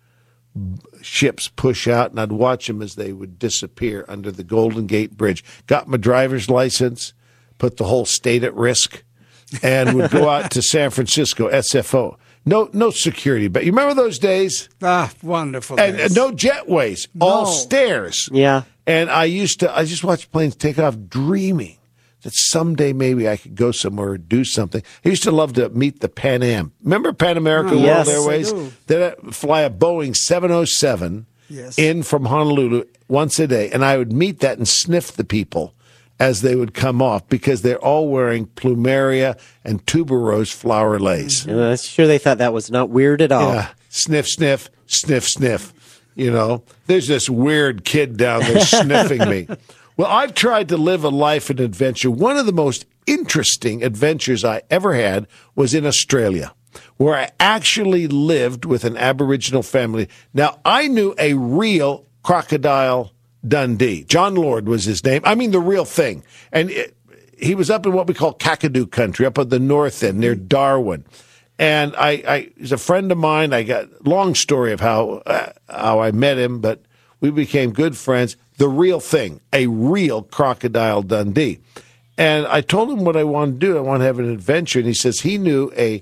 ships push out, and I'd watch them as they would disappear under the Golden Gate Bridge. Got my driver's license, put the whole state at risk, and would go out to San Francisco, S F O. No no security, but you remember those days? Ah, wonderful And, days. and no jetways, all No. stairs. Yeah. And I used to, I just watched planes take off dreaming that someday maybe I could go somewhere or do something. I used to love to meet the Pan Am. Remember Pan America Oh, World yes, I Airways? do. They'd fly a Boeing seven oh seven Yes. in from Honolulu once a day. And I would meet that and sniff the people as they would come off because they're all wearing plumeria and tuberose flower lace. I'm sure they thought that was not weird at all. Yeah. Sniff, sniff, sniff, sniff. You know, there's this weird kid down there sniffing me. Well, I've tried to live a life and adventure. One of the most interesting adventures I ever had was in Australia, where I actually lived with an Aboriginal family. Now, I knew a real Crocodile Dundee. John Lord was his name. I mean, the real thing. And it, he was up in what we call Kakadu country, up at the north end near Darwin. And I, I, he's a friend of mine. I got long story of how uh, how I met him, but we became good friends. The real thing, a real Crocodile Dundee. And I told him what I wanted to do. I want to have an adventure. And he says he knew a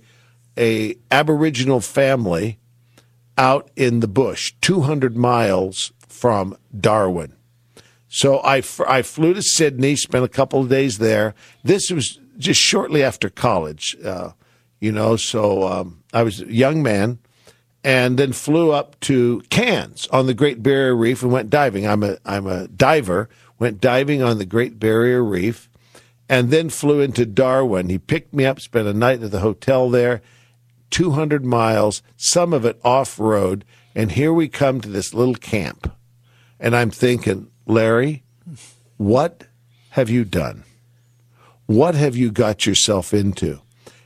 a Aboriginal family out in the bush, two hundred miles from Darwin. So I, I flew to Sydney, spent a couple of days there. This was just shortly after college. Uh, You know, so um, I was a young man, and then flew up to Cairns on the Great Barrier Reef and went diving. I'm a I'm a diver. Went diving on the Great Barrier Reef, and then flew into Darwin. He picked me up, spent a night at the hotel there, two hundred miles, some of it off road, and here we come to this little camp, and I'm thinking, Larry, what have you done? What have you got yourself into?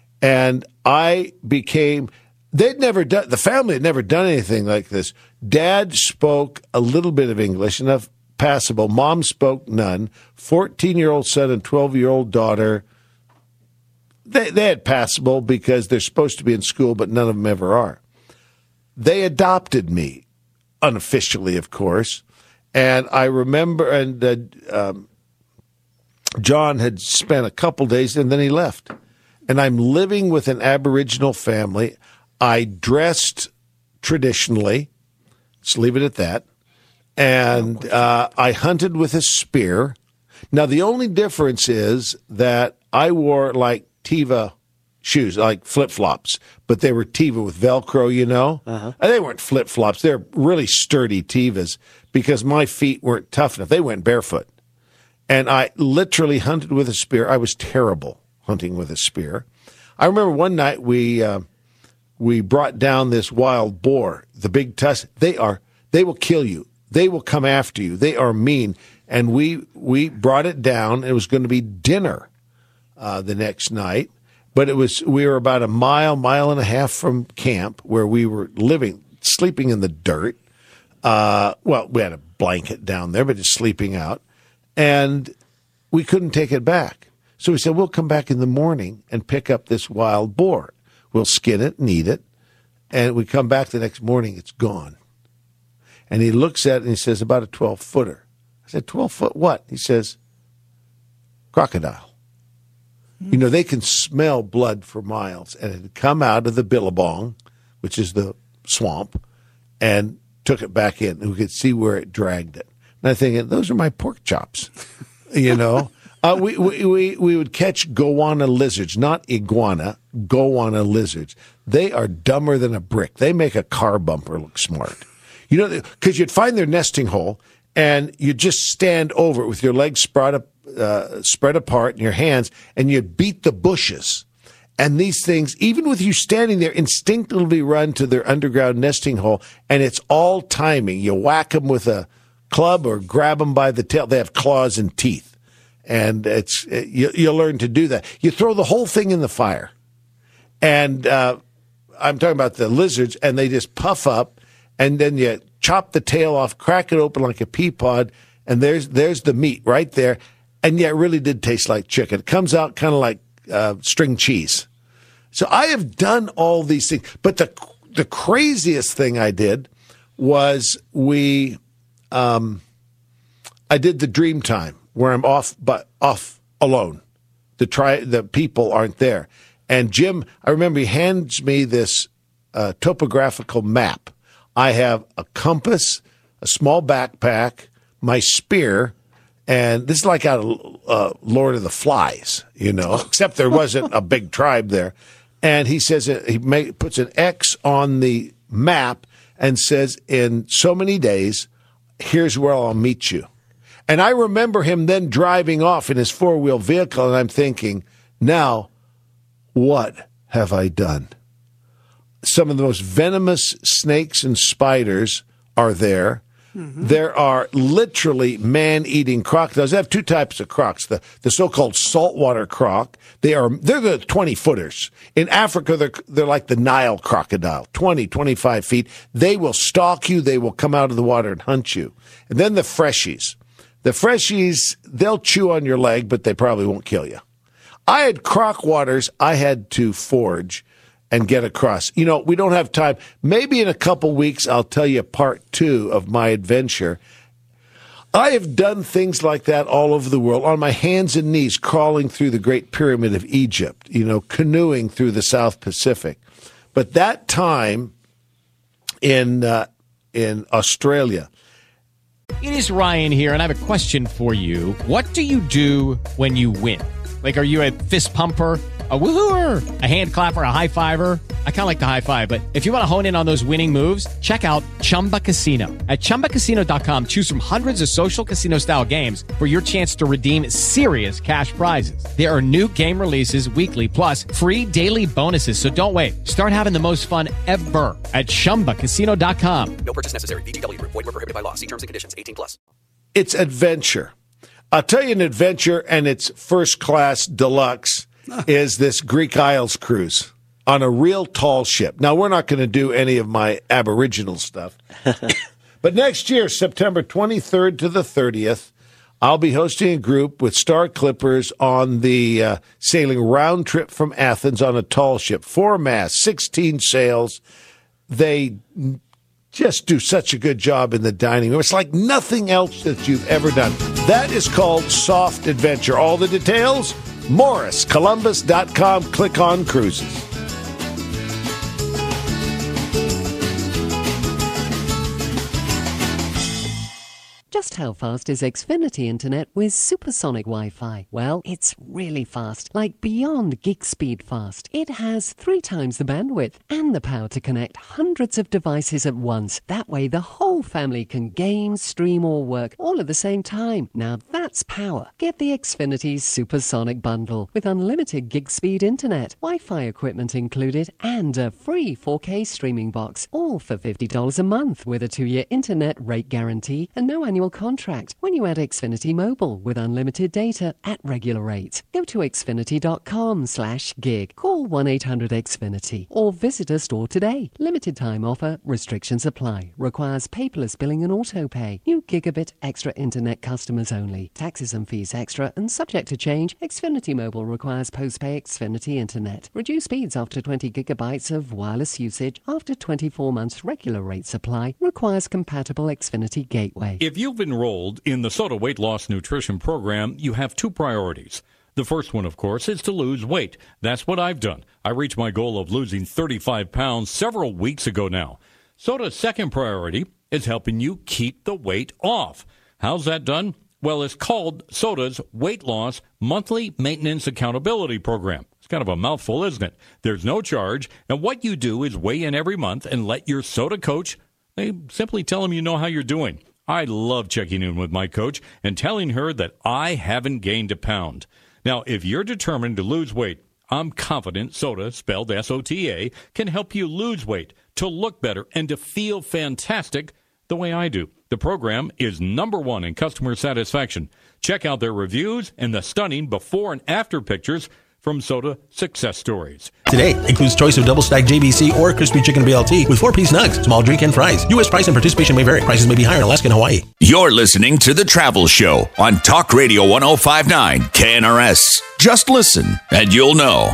And I became, they'd never done, the family had never done anything like this. Dad spoke a little bit of English, enough passable. Mom spoke none. fourteen-year-old son and twelve-year-old daughter, they, they had passable because they're supposed to be in school, but none of them ever are. They adopted me, unofficially, of course. And I remember, and uh, um, John had spent a couple days, and then he left. And I'm living with an Aboriginal family. I dressed traditionally. Let's leave it at that. And uh, I hunted with a spear. Now, the only difference is that I wore like Teva shoes, like flip-flops, but they were Teva with Velcro, you know? Uh-huh. And they weren't flip-flops. They're really sturdy Tevas because my feet weren't tough enough. They went barefoot. And I literally hunted with a spear. I was terrible hunting with a spear. I remember one night we uh, we brought down this wild boar, the big tusk. They are they will kill you. They will come after you. They are mean. And we we brought it down. It was going to be dinner uh, the next night, but it was we were about a mile, mile and a half from camp where we were living, sleeping in the dirt. Uh, well, we had a blanket down there, but just sleeping out, and we couldn't take it back. So we said, we'll come back in the morning and pick up this wild boar. We'll skin it and eat it. And we come back the next morning, it's gone. And he looks at it and he says, about a twelve-footer. I said, twelve foot what? He says, crocodile. Mm-hmm. You know, they can smell blood for miles. And it had come out of the billabong, which is the swamp, and took it back in. And we could see where it dragged it. And I'm thinking, those are my pork chops, you know. Uh, we, we, we, we would catch goanna lizards, not iguana, goanna lizards. They are dumber than a brick. They make a car bumper look smart. You know, because you'd find their nesting hole, and you just stand over it with your legs spread up, uh, spread apart in your hands, and you beat the bushes. And these things, even with you standing there, instinctively run to their underground nesting hole, and it's all timing. You whack them with a club or grab them by the tail. They have claws and teeth, and it's you, you learn to do that. You throw the whole thing in the fire, and uh, I'm talking about the lizards, and they just puff up, and then you chop the tail off, crack it open like a pea pod, and there's there's the meat right there. And yeah, it really did taste like chicken. It comes out kind of like uh, string cheese. So I have done all these things, but the the craziest thing I did was we, um, I did the dream time where I'm off, but off alone. The try the people aren't there, and Jim, I remember he hands me this uh, topographical map. I have a compass, a small backpack, my spear. And this is like out of uh, Lord of the Flies, you know, except there wasn't a big tribe there. And he says uh, he make, puts an X on the map and says, in so many days, here's where I'll meet you. And I remember him then driving off in his four-wheel vehicle, and I'm thinking, now, what have I done? Some of the most venomous snakes and spiders are there. Mm-hmm. There are literally man-eating crocodiles. They have two types of crocs. The the so-called saltwater croc. They are they're the twenty-footers. In Africa, they're they're like the Nile crocodile, twenty, twenty-five feet. They will stalk you. They will come out of the water and hunt you. And then the freshies. The freshies, they'll chew on your leg, but they probably won't kill you. I had croc waters I had to forge and get across. You know, we don't have time. Maybe in a couple weeks, I'll tell you part two of my adventure. I have done things like that all over the world, on my hands and knees, crawling through the Great Pyramid of Egypt, you know, canoeing through the South Pacific. But that time in uh, in Australia. It is Ryan here, and I have a question for you. What do you do when you win? Like, are you a fist pumper, a woohooer, a hand clapper, a high fiver? I kind of like the high five, but if you want to hone in on those winning moves, check out Chumba Casino. At Chumba Casino dot com, choose from hundreds of social casino-style games for your chance to redeem serious cash prizes. There are new game releases weekly, plus free daily bonuses. So don't wait. Start having the most fun ever at Chumba Casino dot com. No purchase necessary. V G W. Void where prohibited by law. See terms and conditions. eighteen plus. It's adventure. I'll tell you an adventure, and it's first class deluxe, is this Greek Isles cruise on a real tall ship. Now, we're not going to do any of my Aboriginal stuff. But next year, September twenty-third to the thirtieth, I'll be hosting a group with Star Clippers on the uh, sailing round trip from Athens on a tall ship. Four masts, sixteen sails. They just do such a good job in the dining room. It's like nothing else that you've ever done. That is called Soft Adventure. All the details, Morris Columbus dot com. Click on cruises. Just how fast is Xfinity Internet with supersonic Wi-Fi? Well, it's really fast, like beyond gig speed fast. It has three times the bandwidth and the power to connect hundreds of devices at once. That way, the whole family can game, stream, or work all at the same time. Now that's power. Get the Xfinity Supersonic Bundle with unlimited gig speed internet, Wi-Fi equipment included, and a free four K streaming box, all for fifty dollars a month with a two-year internet rate guarantee and no annual contract when you add Xfinity Mobile with unlimited data at regular rates. Go to xfinity dot com slash gig. Call one eight hundred X Finity or visit a store today. Limited time offer. Restrictions apply. Requires paperless billing and auto pay. New gigabit extra internet customers only. Taxes and fees extra and subject to change. Xfinity Mobile requires post-pay Xfinity Internet. Reduced speeds after twenty gigabytes of wireless usage. After twenty-four months regular rate supply. Requires compatible Xfinity gateway. If you've enrolled in the SOTA Weight Loss Nutrition Program, you have two priorities. The first one, of course, is to lose weight. That's what I've done. I reached my goal of losing thirty-five pounds several weeks ago now. SOTA's second priority is helping you keep the weight off. How's that done? Well, it's called SOTA's Weight Loss Monthly Maintenance Accountability Program. It's kind of a mouthful, isn't it? There's no charge, and what you do is weigh in every month and let your SOTA coach, they simply tell them you know how you're doing. I love checking in with my coach and telling her that I haven't gained a pound. Now, if you're determined to lose weight, I'm confident Sota, spelled S O T A, can help you lose weight, to look better, and to feel fantastic the way I do. The program is number one in customer satisfaction. Check out their reviews and the stunning before and after pictures from Sota Success Stories. Today includes choice of double stack J B C or crispy chicken B L T with four-piece nugs, small drink, and fries. U S price and participation may vary. Prices may be higher in Alaska and Hawaii. You're listening to The Travel Show on Talk Radio one oh five point nine K N R S. Just listen and you'll know.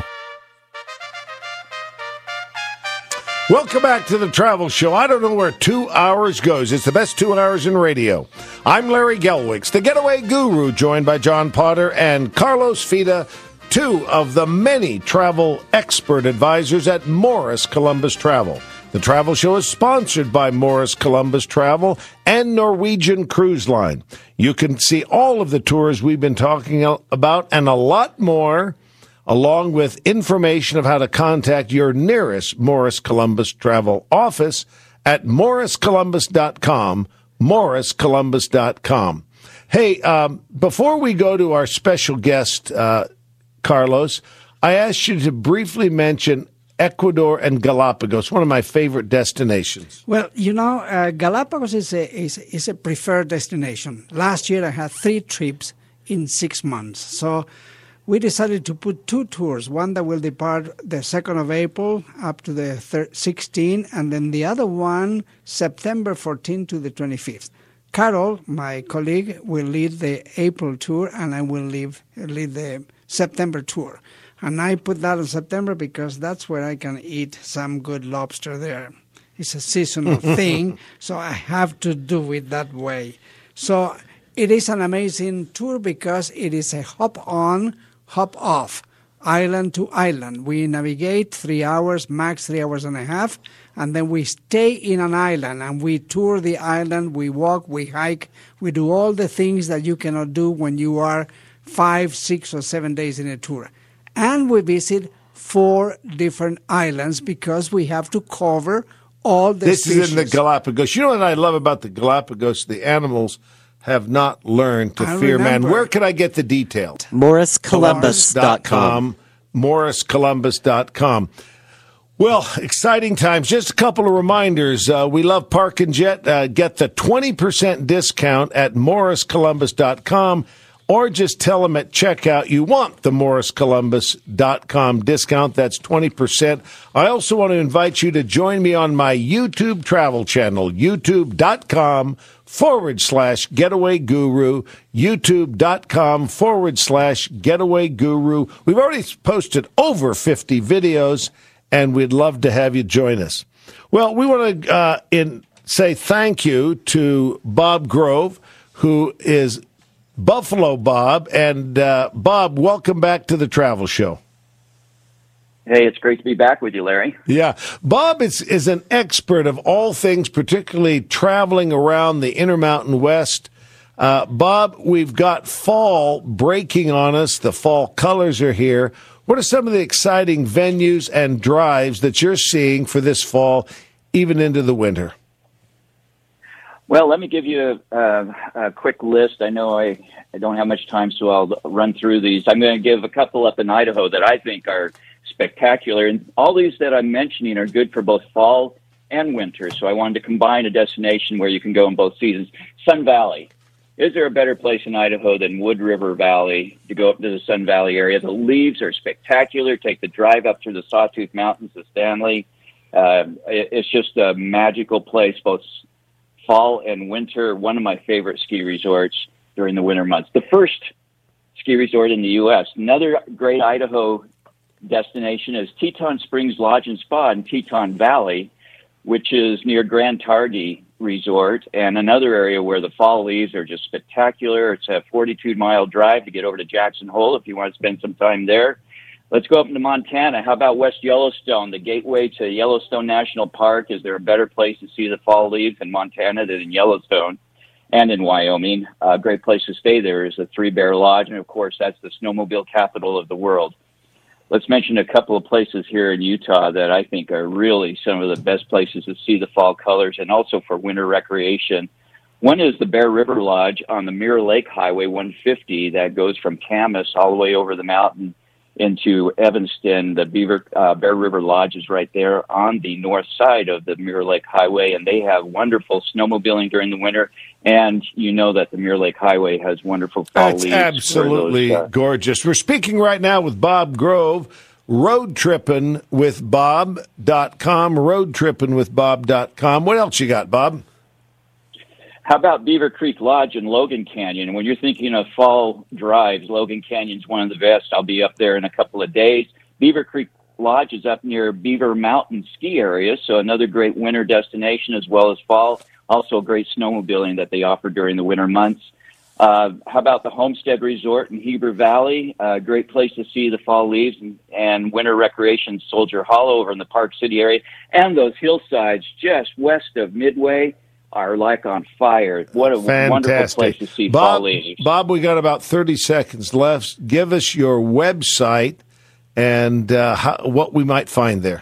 Welcome back to the Travel Show. I don't know where two hours goes. It's the best two hours in radio. I'm Larry Gelwicks, the getaway guru, joined by John Potter and Carlos Fita, two of the many travel expert advisors at Morris Columbus Travel. The Travel Show is sponsored by Morris Columbus Travel and Norwegian Cruise Line. You can see all of the tours we've been talking about and a lot more, along with information of how to contact your nearest Morris Columbus Travel office at morris columbus dot com, morris columbus dot com. Hey, um, before we go to our special guest, uh, Carlos, I asked you to briefly mention Ecuador and Galapagos, one of my favorite destinations. Well, you know, uh, Galapagos is a, is, is a preferred destination. Last year I had three trips in six months. So we decided to put two tours, one that will depart the second of April up to the sixteenth, and then the other one September fourteenth to the twenty-fifth. Carol, my colleague, will lead the April tour, and I will lead, lead the September tour. And I put that in September because that's where I can eat some good lobster there. It's a seasonal thing, so I have to do it that way. So it is an amazing tour because it is a hop-on, hop-off, island to island. We navigate three hours, max three hours and a half, and then we stay in an island, and we tour the island, we walk, we hike, we do all the things that you cannot do when you are five, six, or seven days in a tour. And we visit four different islands because we have to cover all the This species. is in the Galapagos. You know what I love about the Galapagos? The animals have not learned to I fear remember. man. Where can I get the details? morris columbus dot com. morris columbus dot com. Well, exciting times. Just a couple of reminders. Uh, we love Park and Jet. Uh, get the twenty percent discount at morris columbus dot com, or just tell them at checkout you want the morris columbus dot com discount. That's twenty percent. I also want to invite you to join me on my YouTube travel channel, youtube.com forward slash getaway guru, youtube.com forward slash getaway guru. We've already posted over fifty videos, and we'd love to have you join us. Well, we want to uh, in, say thank you to Bob Grove, who is Buffalo Bob. And uh, Bob, welcome back to the Travel Show. Hey, it's great to be back with you, Larry. Yeah. Bob is, is an expert of all things, particularly traveling around the Intermountain West. Uh, Bob, we've got fall breaking on us. The fall colors are here. What are some of the exciting venues and drives that you're seeing for this fall, even into the winter? Well, let me give you a, a quick list. I know I, I don't have much time, so I'll run through these. I'm going to give a couple up in Idaho that I think are spectacular. And all these that I'm mentioning are good for both fall and winter. So I wanted to combine a destination where you can go in both seasons. Sun Valley. Is there a better place in Idaho than Wood River Valley to go up to the Sun Valley area? The leaves are spectacular. Take the drive up through the Sawtooth Mountains of Stanley. Uh, it, it's just a magical place, both fall and winter. One of my favorite ski resorts during the winter months. The first ski resort in the U S Another great Idaho destination is Teton Springs Lodge and Spa in Teton Valley, which is near Grand Targhee Resort, and another area where the fall leaves are just spectacular. It's a forty-two mile drive to get over to Jackson Hole if you want to spend some time there. Let's go up into Montana. How about West Yellowstone, the gateway to Yellowstone National Park? Is there a better place to see the fall leaves in Montana than in Yellowstone and in Wyoming? A uh, great place to stay there is the Three Bear Lodge, and of course, that's the snowmobile capital of the world. Let's mention a couple of places here in Utah that I think are really some of the best places to see the fall colors and also for winter recreation. One is the Bear River Lodge on the Mirror Lake Highway one fifty that goes from Camas all the way over the mountain into Evanston. The Beaver uh, Bear River Lodge is right there on the north side of the Mirror Lake Highway, and they have wonderful snowmobiling during the winter. And you know that the Mirror Lake Highway has wonderful fall That's leaves. absolutely those, uh, gorgeous. We're speaking right now with Bob Grove, road tripping with bob dot com, road tripping with bob dot com. What else you got, Bob? How about Beaver Creek Lodge in Logan Canyon? When you're thinking of fall drives, Logan Canyon's one of the best. I'll be up there in a couple of days. Beaver Creek Lodge is up near Beaver Mountain ski area, so another great winter destination as well as fall. Also great snowmobiling that they offer during the winter months. Uh, how about the Homestead Resort in Heber Valley? A uh, great place to see the fall leaves and, and winter recreation, Soldier Hollow over in the Park City area. And those hillsides just west of Midway are like on fire. What a Fantastic. wonderful place to see Bob, fall leaves. Bob, we got about thirty seconds left. Give us your website and uh, how, what we might find there.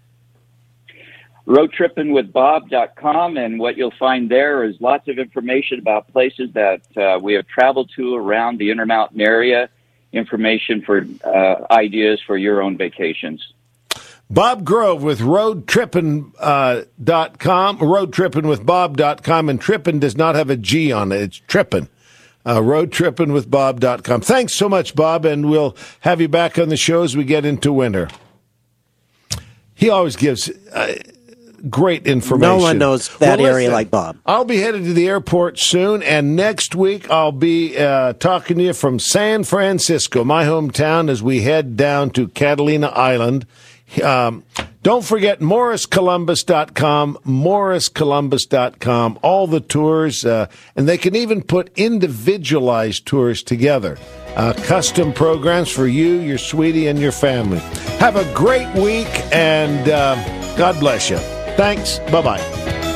road tripping with bob dot com, and what you'll find there is lots of information about places that uh, we have traveled to around the Intermountain area, information for uh, ideas for your own vacations. Bob Grove with road tripping dot com, road tripping with bob dot com, and tripping does not have a G on it. It's tripping. Uh, road tripping with bob dot com. Thanks so much, Bob, and we'll have you back on the show as we get into winter. He always gives uh, great information. No one knows that well, area listen, like Bob. I'll be headed to the airport soon, and next week I'll be uh, talking to you from San Francisco, my hometown, as we head down to Catalina Island. Um, don't forget morris columbus dot com, morris columbus dot com, all the tours, uh, and they can even put individualized tours together. Uh, custom programs for you, your sweetie, and your family. Have a great week, and uh, God bless you. Thanks. Bye-bye.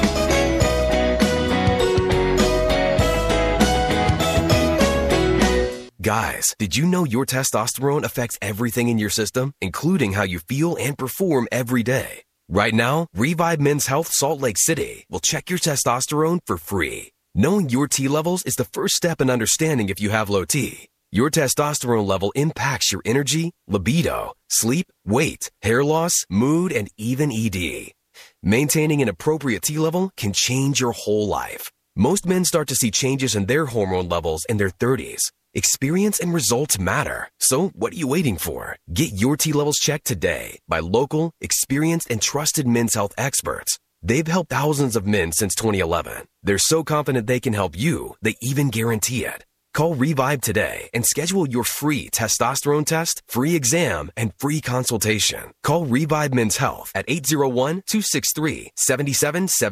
Guys, did you know your testosterone affects everything in your system, including how you feel and perform every day? Right now, Revive Men's Health Salt Lake City will check your testosterone for free. Knowing your T levels is the first step in understanding if you have low T. Your testosterone level impacts your energy, libido, sleep, weight, hair loss, mood, and even E D. Maintaining an appropriate T level can change your whole life. Most men start to see changes in their hormone levels in their thirties. Experience and results matter. So what are you waiting for? Get your T levels checked today by local, experienced, and trusted men's health experts. They've helped thousands of men since twenty eleven. They're so confident they can help you, they even guarantee it. Call Revive today and schedule your free testosterone test, free exam, and free consultation. Call Revive Men's Health at eight zero one, two six three, seven seven seven